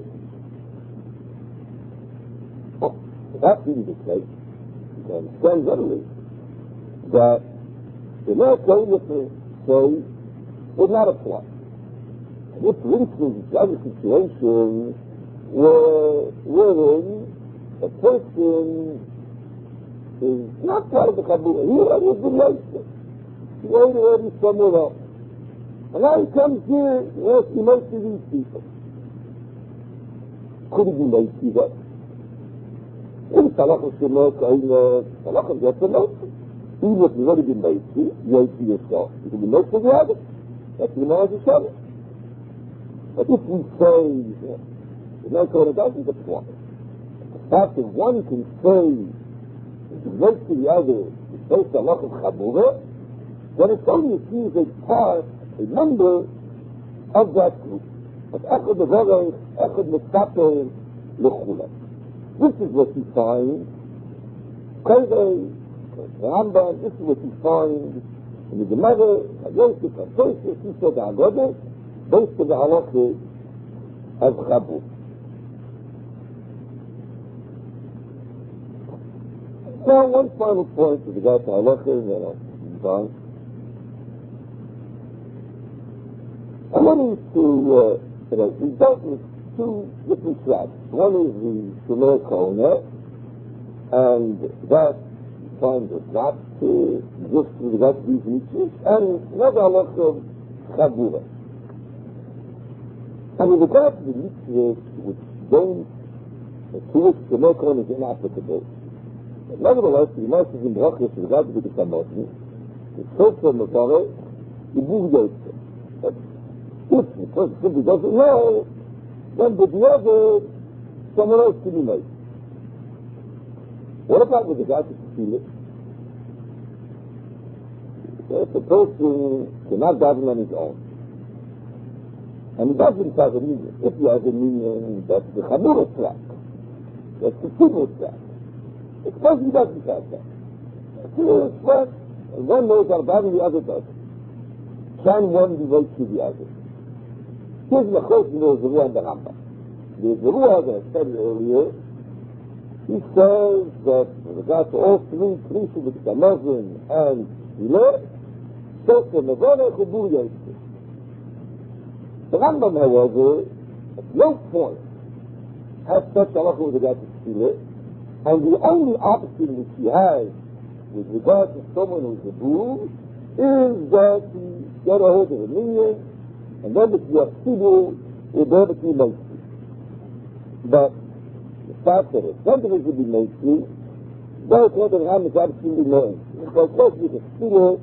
If that being the case, you can understand readily that the American say would not apply. And if, for instance, it's other situation wherein a person is not part of the Chabura, he already has been wasted. He already somewhere else. And now he comes here and has to be most of these people. Could he be wasted up? In Talachah Shemot, Talachah gets a note. Even if you've already been wasted, you wait for yourself. You can be most of the others. That's the knowledge of Shabbat. But if we say, the Melchor doesn't apply, the fact that one can say, to make to the other, the first halach of Chabura, then it's only sees a part, a member of that group. But Echad Mevorech, Echad Metaper, L'chula. This is what he finds. Kodesh, the Rambam, this is what he finds in the Gemara, Yosef, and Tosfos, he said the Haggadah, based on the halach of Chabura. Now, one final point with regard to halacha, and then I'll move on. I want to, we dealt with two different tracks. One is the Shomer Kona, and that finds it not just with regard to these mitzvahs, and another halacha of Chabura. And with regard to the mitzvahs which don't, to which Shomer Kona is inapplicable, nevertheless, the Moshe in Brachos with regard to the Hamazon, the Sofer Mevorech, the Bur Yosef. But if the person simply doesn't know, then with the other, someone else can be made. What about with regard to Tefillah? If a person cannot daven on his own, and he doesn't have a meaning, if he has a meaning, that's the Chabura track, that's the Tzibur track. It's because he doesn't have that. And one knows how bad the other doesn't. Can one relate to the other? Here's the question of the Ruah and the Rambam. There's the Ruah that I said earlier. He says that with regard to all three Krishna, the Hamazon and Tefillah, Sofer Mevorech and Bur Yosef. The Rambam, however, at no point has such halacha with regard to Tefillah. And the only option which he has with regard to someone who's a Bur is that he get a hold of a minion, and then if you have Tzibur, you'll be able to be Moshe. But the fact that if something is to be Moshe, that's what the Ram is absolutely knowing. Because of course with a Tzibur,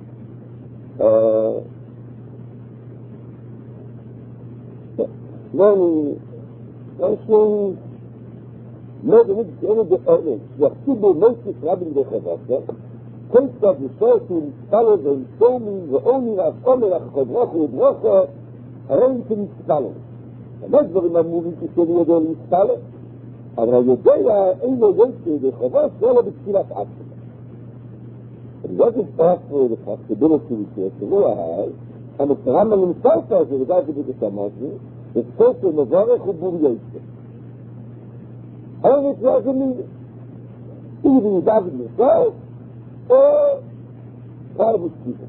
לא באמת שאלה דפעלה, שיחסיבו מוסף רבים בחברה, כיצד לשאול מספלו ואינסומי ואומי ואפומר החברוך וברוכה, הרי אם כמספלו. באמת דברים אמורים כשאני יודע להספלו, אבל היודע אינו יוצא בחברה שאלה בתפילת עצמה. And what is possible, the possibility which is the Ruah has, and the Rambam himself has with regard to the Hamazon, is Sofer Mevorech and Bur Yosef. Only it doesn't mean either you daven yourself or part of his people.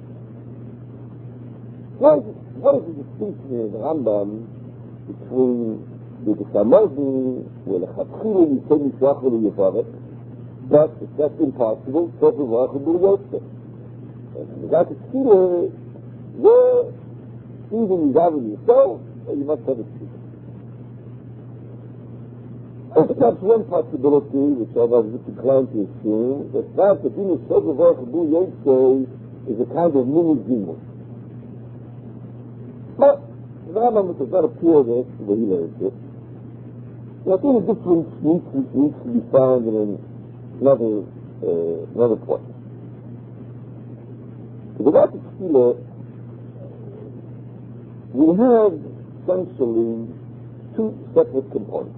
What is the distinction in the Rambam between the Hamazon, where the Chatchila you say Mishach or Yevarech, but if that's impossible, Sofer Mevorech and Bur Yosef. And without the Tefillah, where either you daven yourself or you must have a Tefillah. I think that's one possibility, which I was inclined to assume, that the Dina Sofer Mevorech and Bur Yosef is a kind of mini-Gimel. But the Rambam does not appear that the way he learns it. I think a difference needs to be found in another point. The regard to tefillah, we have essentially two separate components.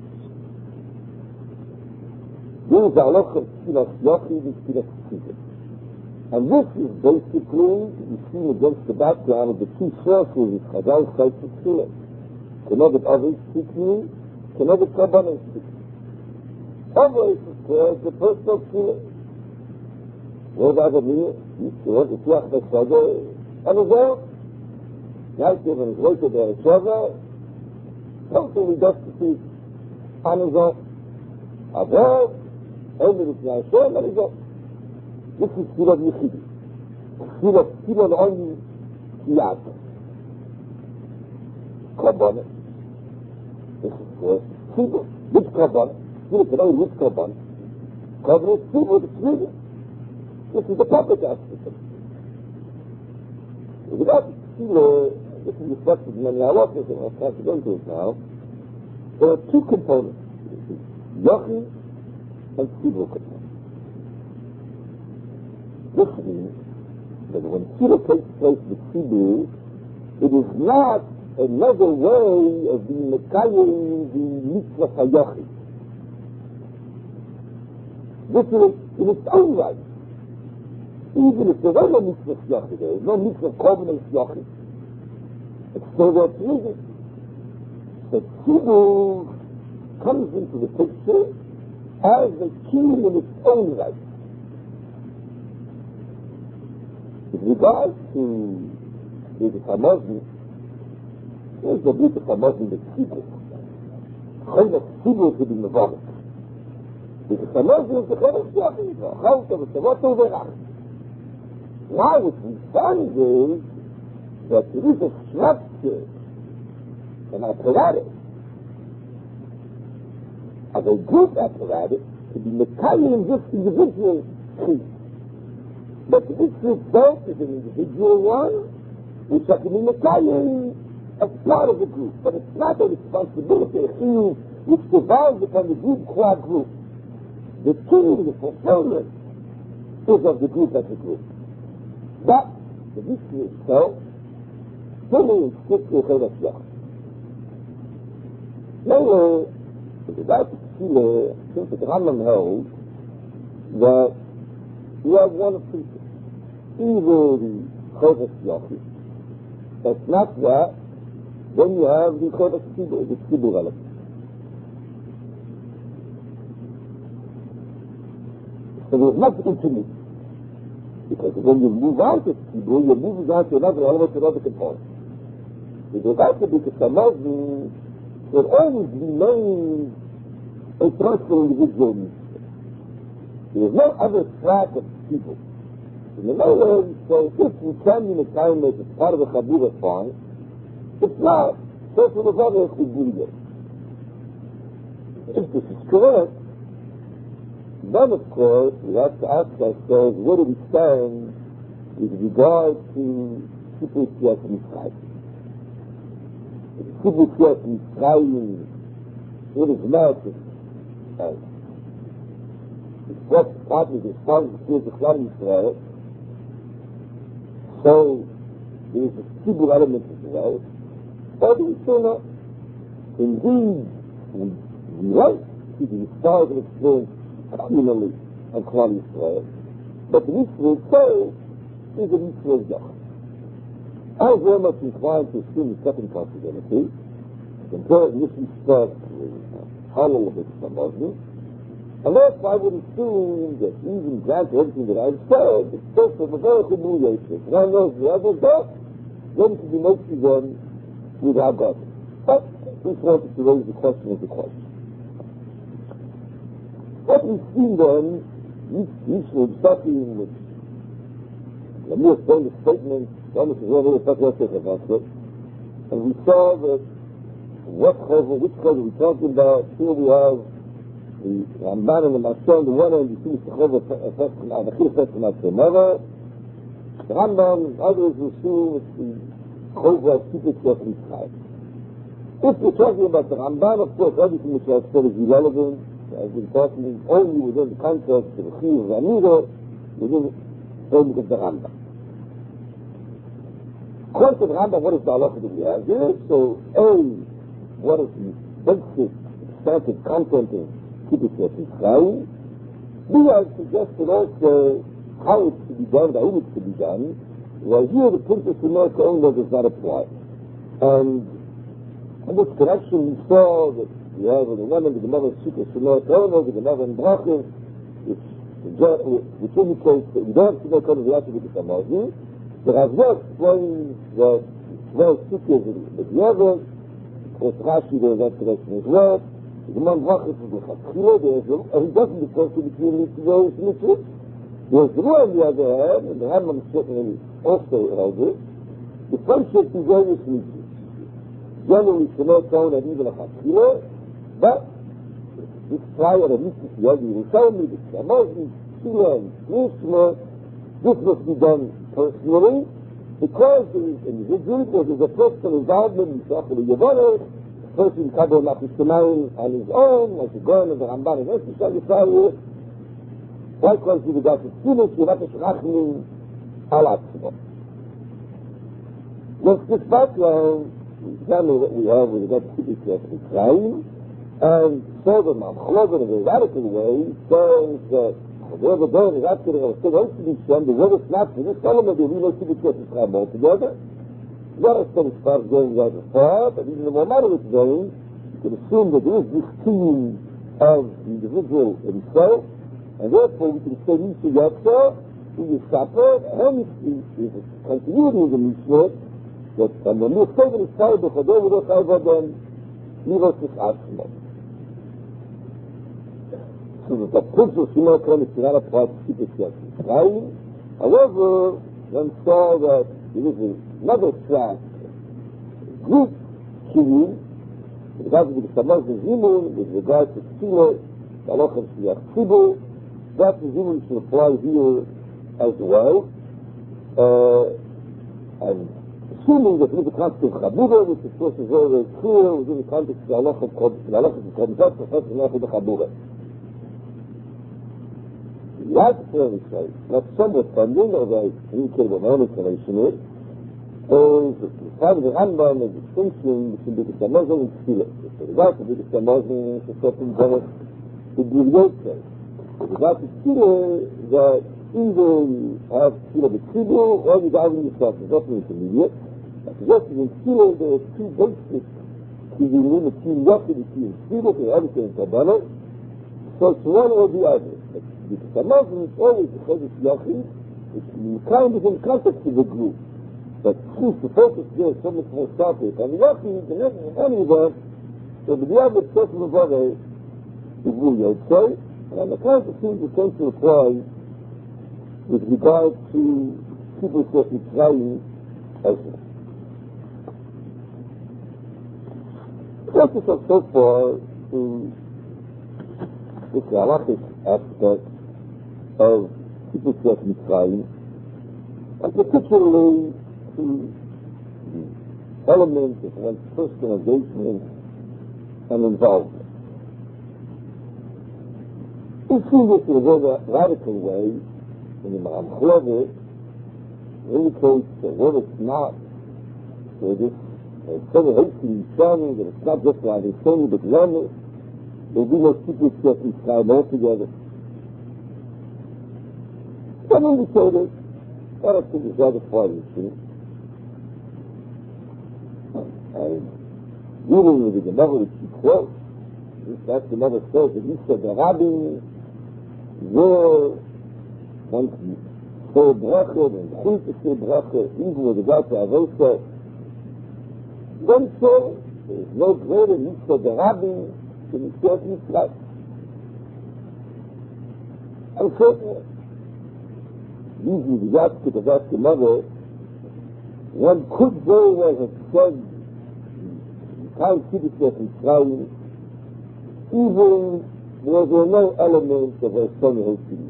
There is the halacha of tefillah yachid and tefillah tzibur. And this is basically, we see against the background of the two sources of Chazal Chayt Tefillah. Connected others speaking, connected Kabbalah speaking. Others is the personal Tefillah. What does that mean? Yisrael, the Tiach B'Shaga, and as well, Yaakov and his later there, Shava, totally destitute, and as well, Avraham, only with Yahshua, and as well. This is Tefillah Yechidi. Tefillah only Tiyat. Kabbalah. This is for Tzibur. Which Kabbalah? Tefillah can only which Kabbalah? Kabbalah is Tzibur, the Tzibur. This is the public aspect of it. Without Tefillah, this is reflected in many halachas, and I'll try to go into it now. There are two components. Yachid and Tzibur components. This means that when tefillah takes place with tzibur, it is not another way of being mekayim the mitzvah hayachid. This is in its own right. Even if there was no mitzvah yachid, there is no mitzvah korban yachid, it's still there pleasing. The tzibur comes into the picture as a king in its own right. With regard to the Hamazon, there's a bit of Hamazon the Tzibur. Chayla Tzibur to be Mevarik. The Hamazon is the Chayla Tzibur. Chayla Tzibur to be Mevarik. Now what we find is that there is a structure, an apparatus, of a group apparatus to be Mekayim in this individual case. But this result is an individual one, which has to be Mekayim as part of the group. But it's not a responsibility, a chiyuv, which devolves upon the group qua group. The chiyuv, the fulfillment, is of the group as a group. But the issue itself, fully and strictly Chedas Yachid. Now, with regard to Tefillah, I think that the Rambam held that you have one of two things. Either the Chodesh Yachid, that's not that, then you have the Chodesh Tzibur, the Tzibur element. So there's nothing intermediate. Because when you move out of Tzibur, you're moving on to another element, another component. With regard to the Hamazon, there always remains a personal individual mitzvah. There is no other track of people. In other words, so if we can in a time as it's part of the Chabura fine, it's not. So for the other is good. If this is correct, then of course we have to ask ourselves, where do we stand with regard to Sipur Tziyas Mitzrayim? Sipur Tziyas Mitzrayim, it is not it's what partly the response to the Chlam Yisrael. So there is a Tzibur element as well. Or do we still not? Indeed, we like to see the historical experience communally on Chlam Yisrael, but the mitzvah itself is a mitzvah of Yachid. I was very much inclined to assume the second possibility, compare in this respect with Halal of Hamazon, and therefore I would assume that even granted everything that I've said, it's just of a very good mediation. One knows the other God, then to be mostly done with our God. But we wanted to raise the question of the question. What we've seen then, Yisrael Psakim, which the more famous statement, almost as well as about it, and we saw that which Chazer we're talking about. Here we have the Ramban and the Mashal on the one hand, you see the Chazer the Chil Festim Mother. The Rambam and others will assume it's the Chazer Tzibur Tziyas Mitzrayim. If we're talking about the Ramban, of course, everything which I've said is irrelevant. I've been talking only within the context of the Chiyuv and Amida, within the framework of the Rambam. According to the Rambam, what is the halacha that we have here? So, what is the basic substantive content of Kibbutz Yisrael? We have suggested also how it's to be done, how it's to be done. Well, here the principle of Noah Kohen does not apply. And in this connection, we saw that we have in the one of the Gemara Sukkah Noah Kohen, the Gemara in Brachim, which indicates that we don't have to make on the Yasha with the Samazim. The Ravzah explains that well, Sukkah is the other, of course, Rashi does that direction as well. The man Brachim is the Chatzchila, and he doesn't differentiate between these various mitzvahs. There's the on the other hand, and the Rambam certainly also held it, differentiate the various mitzvahs. Generally, Shemot Kohen and even a Chatzchila, but this prior to Mitzvah Yadi Yerushalmi, the Samazim, Tefillah, and Krishma, this must be done personally, because there is individually, there is a personal involvement in Shachar Yavana, a person Kabel Machis Shemayim on his own, like the Goyen of the Ramban and Eshishal Yisrael, likewise with regard to Tefillah, Shirata Shachachim, Al Atzmo. With this background, we examine what we have with regard to Kibbutz Yisrael, and so the Mamchlover in a radical way says that whoever does is after the Shem, the word is not for this element, there will be no Kibbutz Yisrael altogether. Not as far as going rather far, but even the more moderate going, you can assume that there is this team of the individual himself, and therefore we can say Misha Yatsa, who is Sapper, hence is a continuity of the Mishnah, that when we say that it's Chai B'Chodeh, we don't have then Miros is Atzmo. So that the principle of Shimon Kohen is not applied to Kibbutz Yisrael. However, one saw that there is another track, Greek Kibbutz, with regard to the Samazim Zimun, with regard to Tefillah, the halacha of Shliach Tzibur, that Zimun should apply here as well. And assuming that in the context of Chabura, which of course is very, very clear, within the context of the halacha of Kodmzat, Professor Nechid Chabura. The arbitrary say, not somewhat funding, although I indicate what my own explanation is that the part of the Rambam is a distinction between the Samazim and Tefillah. With regard to the Samazim, it's a certain genre to be yoke. With regard to Tefillah, that either you have Tefillah b'Tzibur, or you dive in yourself. It's not an intermediate. I suggest that in Tefillah there are two basic Kivunim, the Kiyum Yachid, the Kiyum Tefillah, the Everything in Kabbalah. So it's one or the other. The Samazim is always the Chodesh Yachid, which kind of in context of the group. But since the focus there is so much more started, and the Yachid, in any event, so the other person of other is Ru Yotzei, and on the kind of things that tend to apply with regard to Kibbutz Yisrael as well. Focus us so far to this halachic aspect of Kibbutz Yisrael, and particularly to the element of one's personal engagement and involvement. We see this in a very radical way in the Maram Chlover, indicates that what it's not, so this Tzedek Hosting Yisrael, that it's not just like it's only but learning, there will be no Kibbutz Yisrael altogether. Some indicators, I don't think it's rather far to see. And dealing with the Gemara which she quotes, that's the Gemara says that he said the Rabbi were once say bracha and chul to say bracha, even with regard to Avosa, then so there is no greater mitzvah the Rabbi than Mitzvah Yisrael. And certainly, using the aspect of that Gemara, one could very well have said Time Kibbutz Yisrael, even where there are no elements of a Sonny Hosting.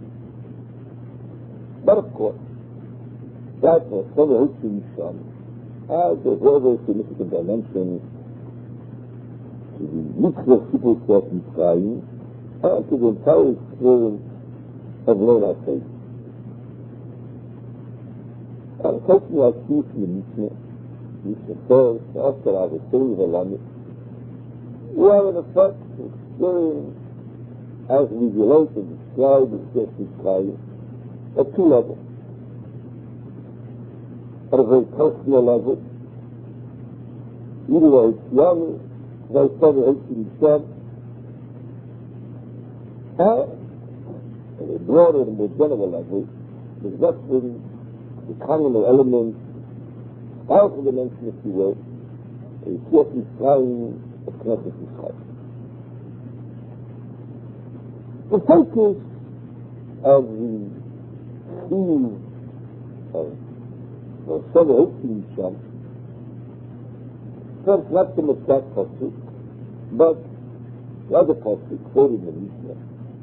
But of course, that was Sonny Hosting has a very, very significant dimension to the mitzvah of Kibbutz Yisrael and to the entire experience of Leila Faith. I'm taking our chief Mishnah first, after I was saying the Lamed. We are in effect experiencing, as we relate and describe and just describe, at two levels. At a very personal level, either way it's young, they started hating each other, and at a broader and more general level, there's nothing, the common elements, powerful dimension, if you will, a certain sign of Knesset Yisrael. The focus of the theme of Rosh Hashanah, first not the Mitzvah Pasuk, but the other Pasuk quoted in the Mishnah.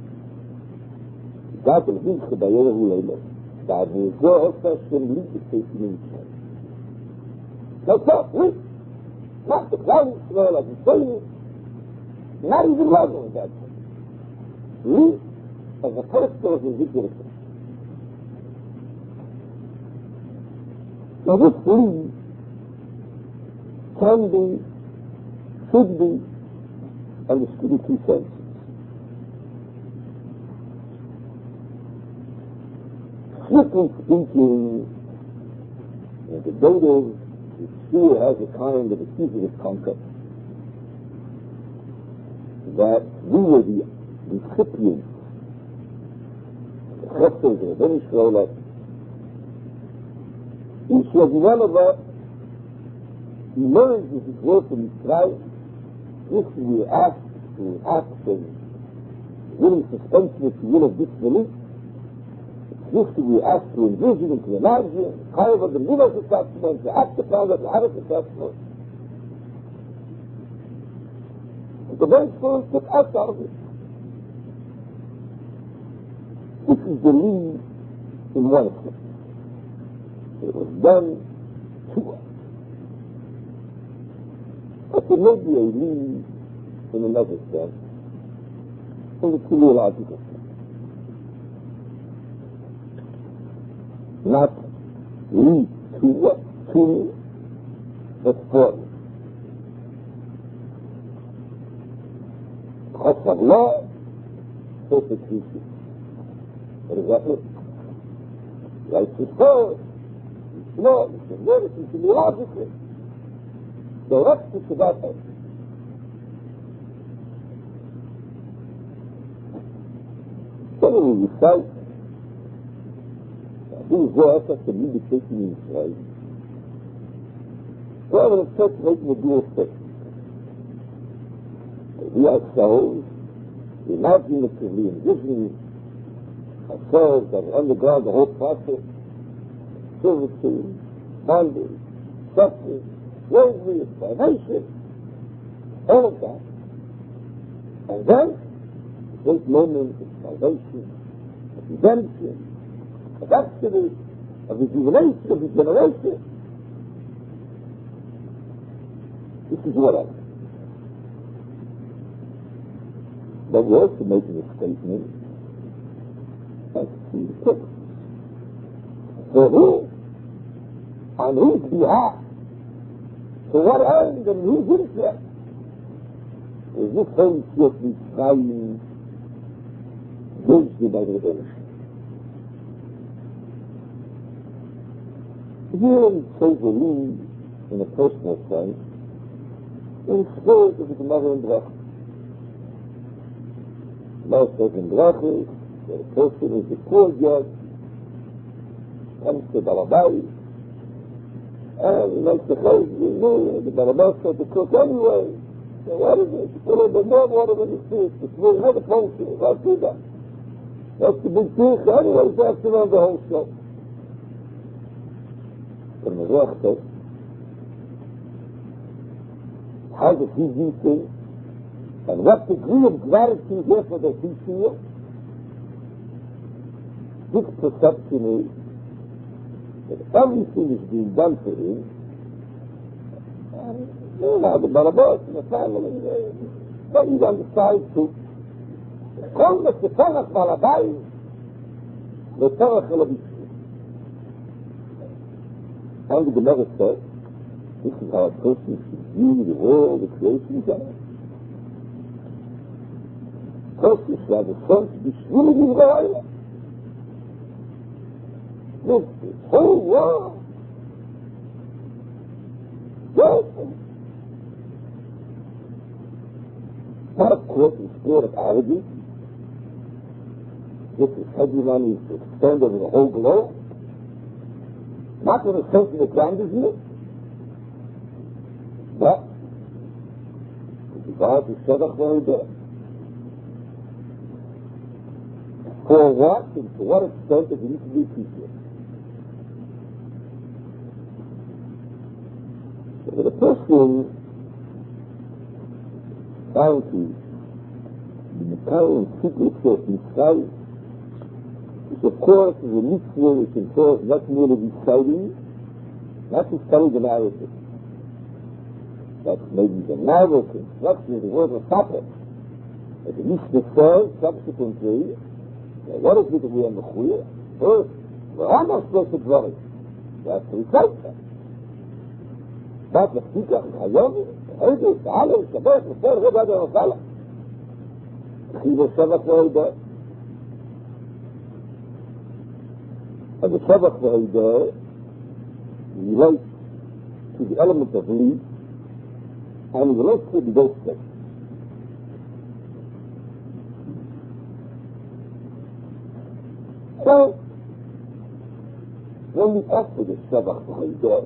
God will be the Bayer who lay God will go out first and lead the state in Israel. Now stop, wait. Not the cloud smell of the soil, not even level of that. Lead as a person of Ezekiel. Now this lead can be, should be, understood in two senses. Strictly speaking, the data still has a kind of accusative concept that we were the recipients of the chesed of any shrola. Each and one of us emerged with his work in Israel if we were asked to act as willing suspension, if you will, of disbelief. If we were asked to envision and to imagine, however, the middle of the testament, to act upon it, to have it the testament. The very first took us out of it. This is the lead in one sense. It was done to us. But there may be a lead in another sense, in the teleological sense. Not lead to what? To me, but for me. Because Allah persecution. What does that mean? Righteous power. No, it's a word, it's teleologically. Directed to that end. So when we recite these words of communication in Israel, well, in fact, making a dual thing. We ourselves, imaginatively envisioning ourselves that have undergone the whole process, servitude, bondage, suffering, slavery, starvation, all of that. And then, the great moment of salvation, of redemption, of exodus, of rejuvenation, of regeneration. This is what I mean. But we're also making a statement as to the purpose. For who? On whose behalf? To what end and whose interest? Is this whole certainly trying wisdom by the redemption? Here we take the lead in a personal sense, in the spirit of the Gemara in Bracha. Gemara says in Bracha that a person is a poor judge, comes to Balabai, and he makes the case, the Balabai said to cook anyway. So what is it? It's a little bit more water than the fish. It's really not a function. I'll do that. That's the big fish. Anyway, it's after around the whole show. But the Ruach says, how does he view things? And what degree of gratitude, therefore, does he feel? His perception is that everything is being done for him. And now the Barabas and the family, but he's on the side too. All the Sefarach Balabai, the Torah Chalabish. And the Gemara says, this is how a person should view the world, the creation of God. A person should have a sense of the shvili Yisrael. This whole world. Yes. Not, of course, the spirit of arrogance. This is hegemony to extend over the whole globe. Not in the sense of the grandeur, but with regard to Shevach V'Hodeh. For what and to what extent does it need to be appreciated? So that a person found to be the current secrets of Mitzvah, which of course is a mitzvah which entails not merely reciting, not just telling the narrative. That maybe the narrow construction of the word of Papa. As the Mishnah says, subsequently, what is it that we are mechuyev? First, we're almost supposed to dwell it. We have to recite that. But the Sikach, the Hayomi, the Hegel, the Halal, the Shabbat, the Fer, the Rebbe, the Rafala. The Chivah Shevach V'Hodeh. And the Shevach V'Hodeh relates to the element of lead, and relates to the both things. So, when we offer the Shevach V'Hodeh,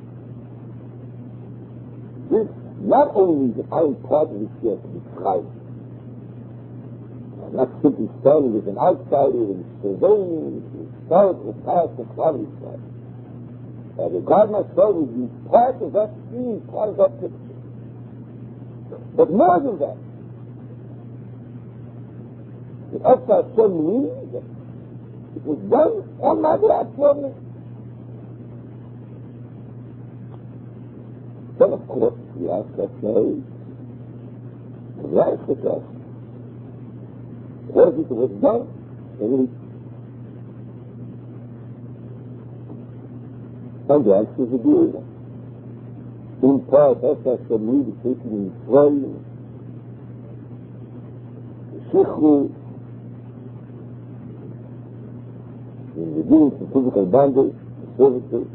this not only the fine part of the Shevach to be tried, not simply standing as an outsider and surveying the historical past and quality side. I regard myself as being part of that scene, part of that picture. But more than that, the outside Hashem means that it was done on my behalf for me. Then, of course, we ask ourselves, what is it that was done? And the answer is a good. In part, that's the need of taking in Israel, the Shechru, in the dealings of physical bondage, the services.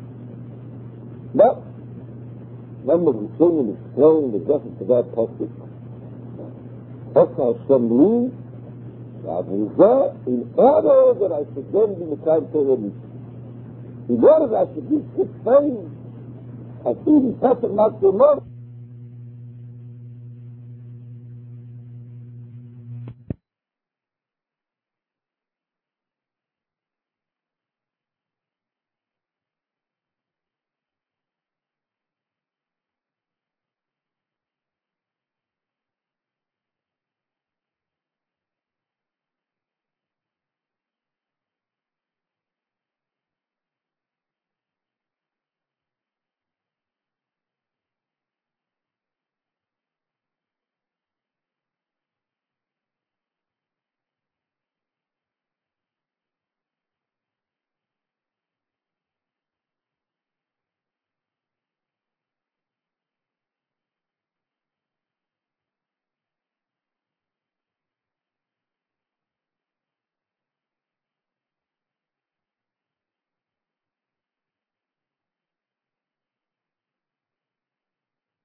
But, remember the Shem is throwing the justice of that passage. That's how Hashem leads, in order that I should then be Mekayim Torah Mitzvah. In order that I should be fit fame, and even Pesach Matzah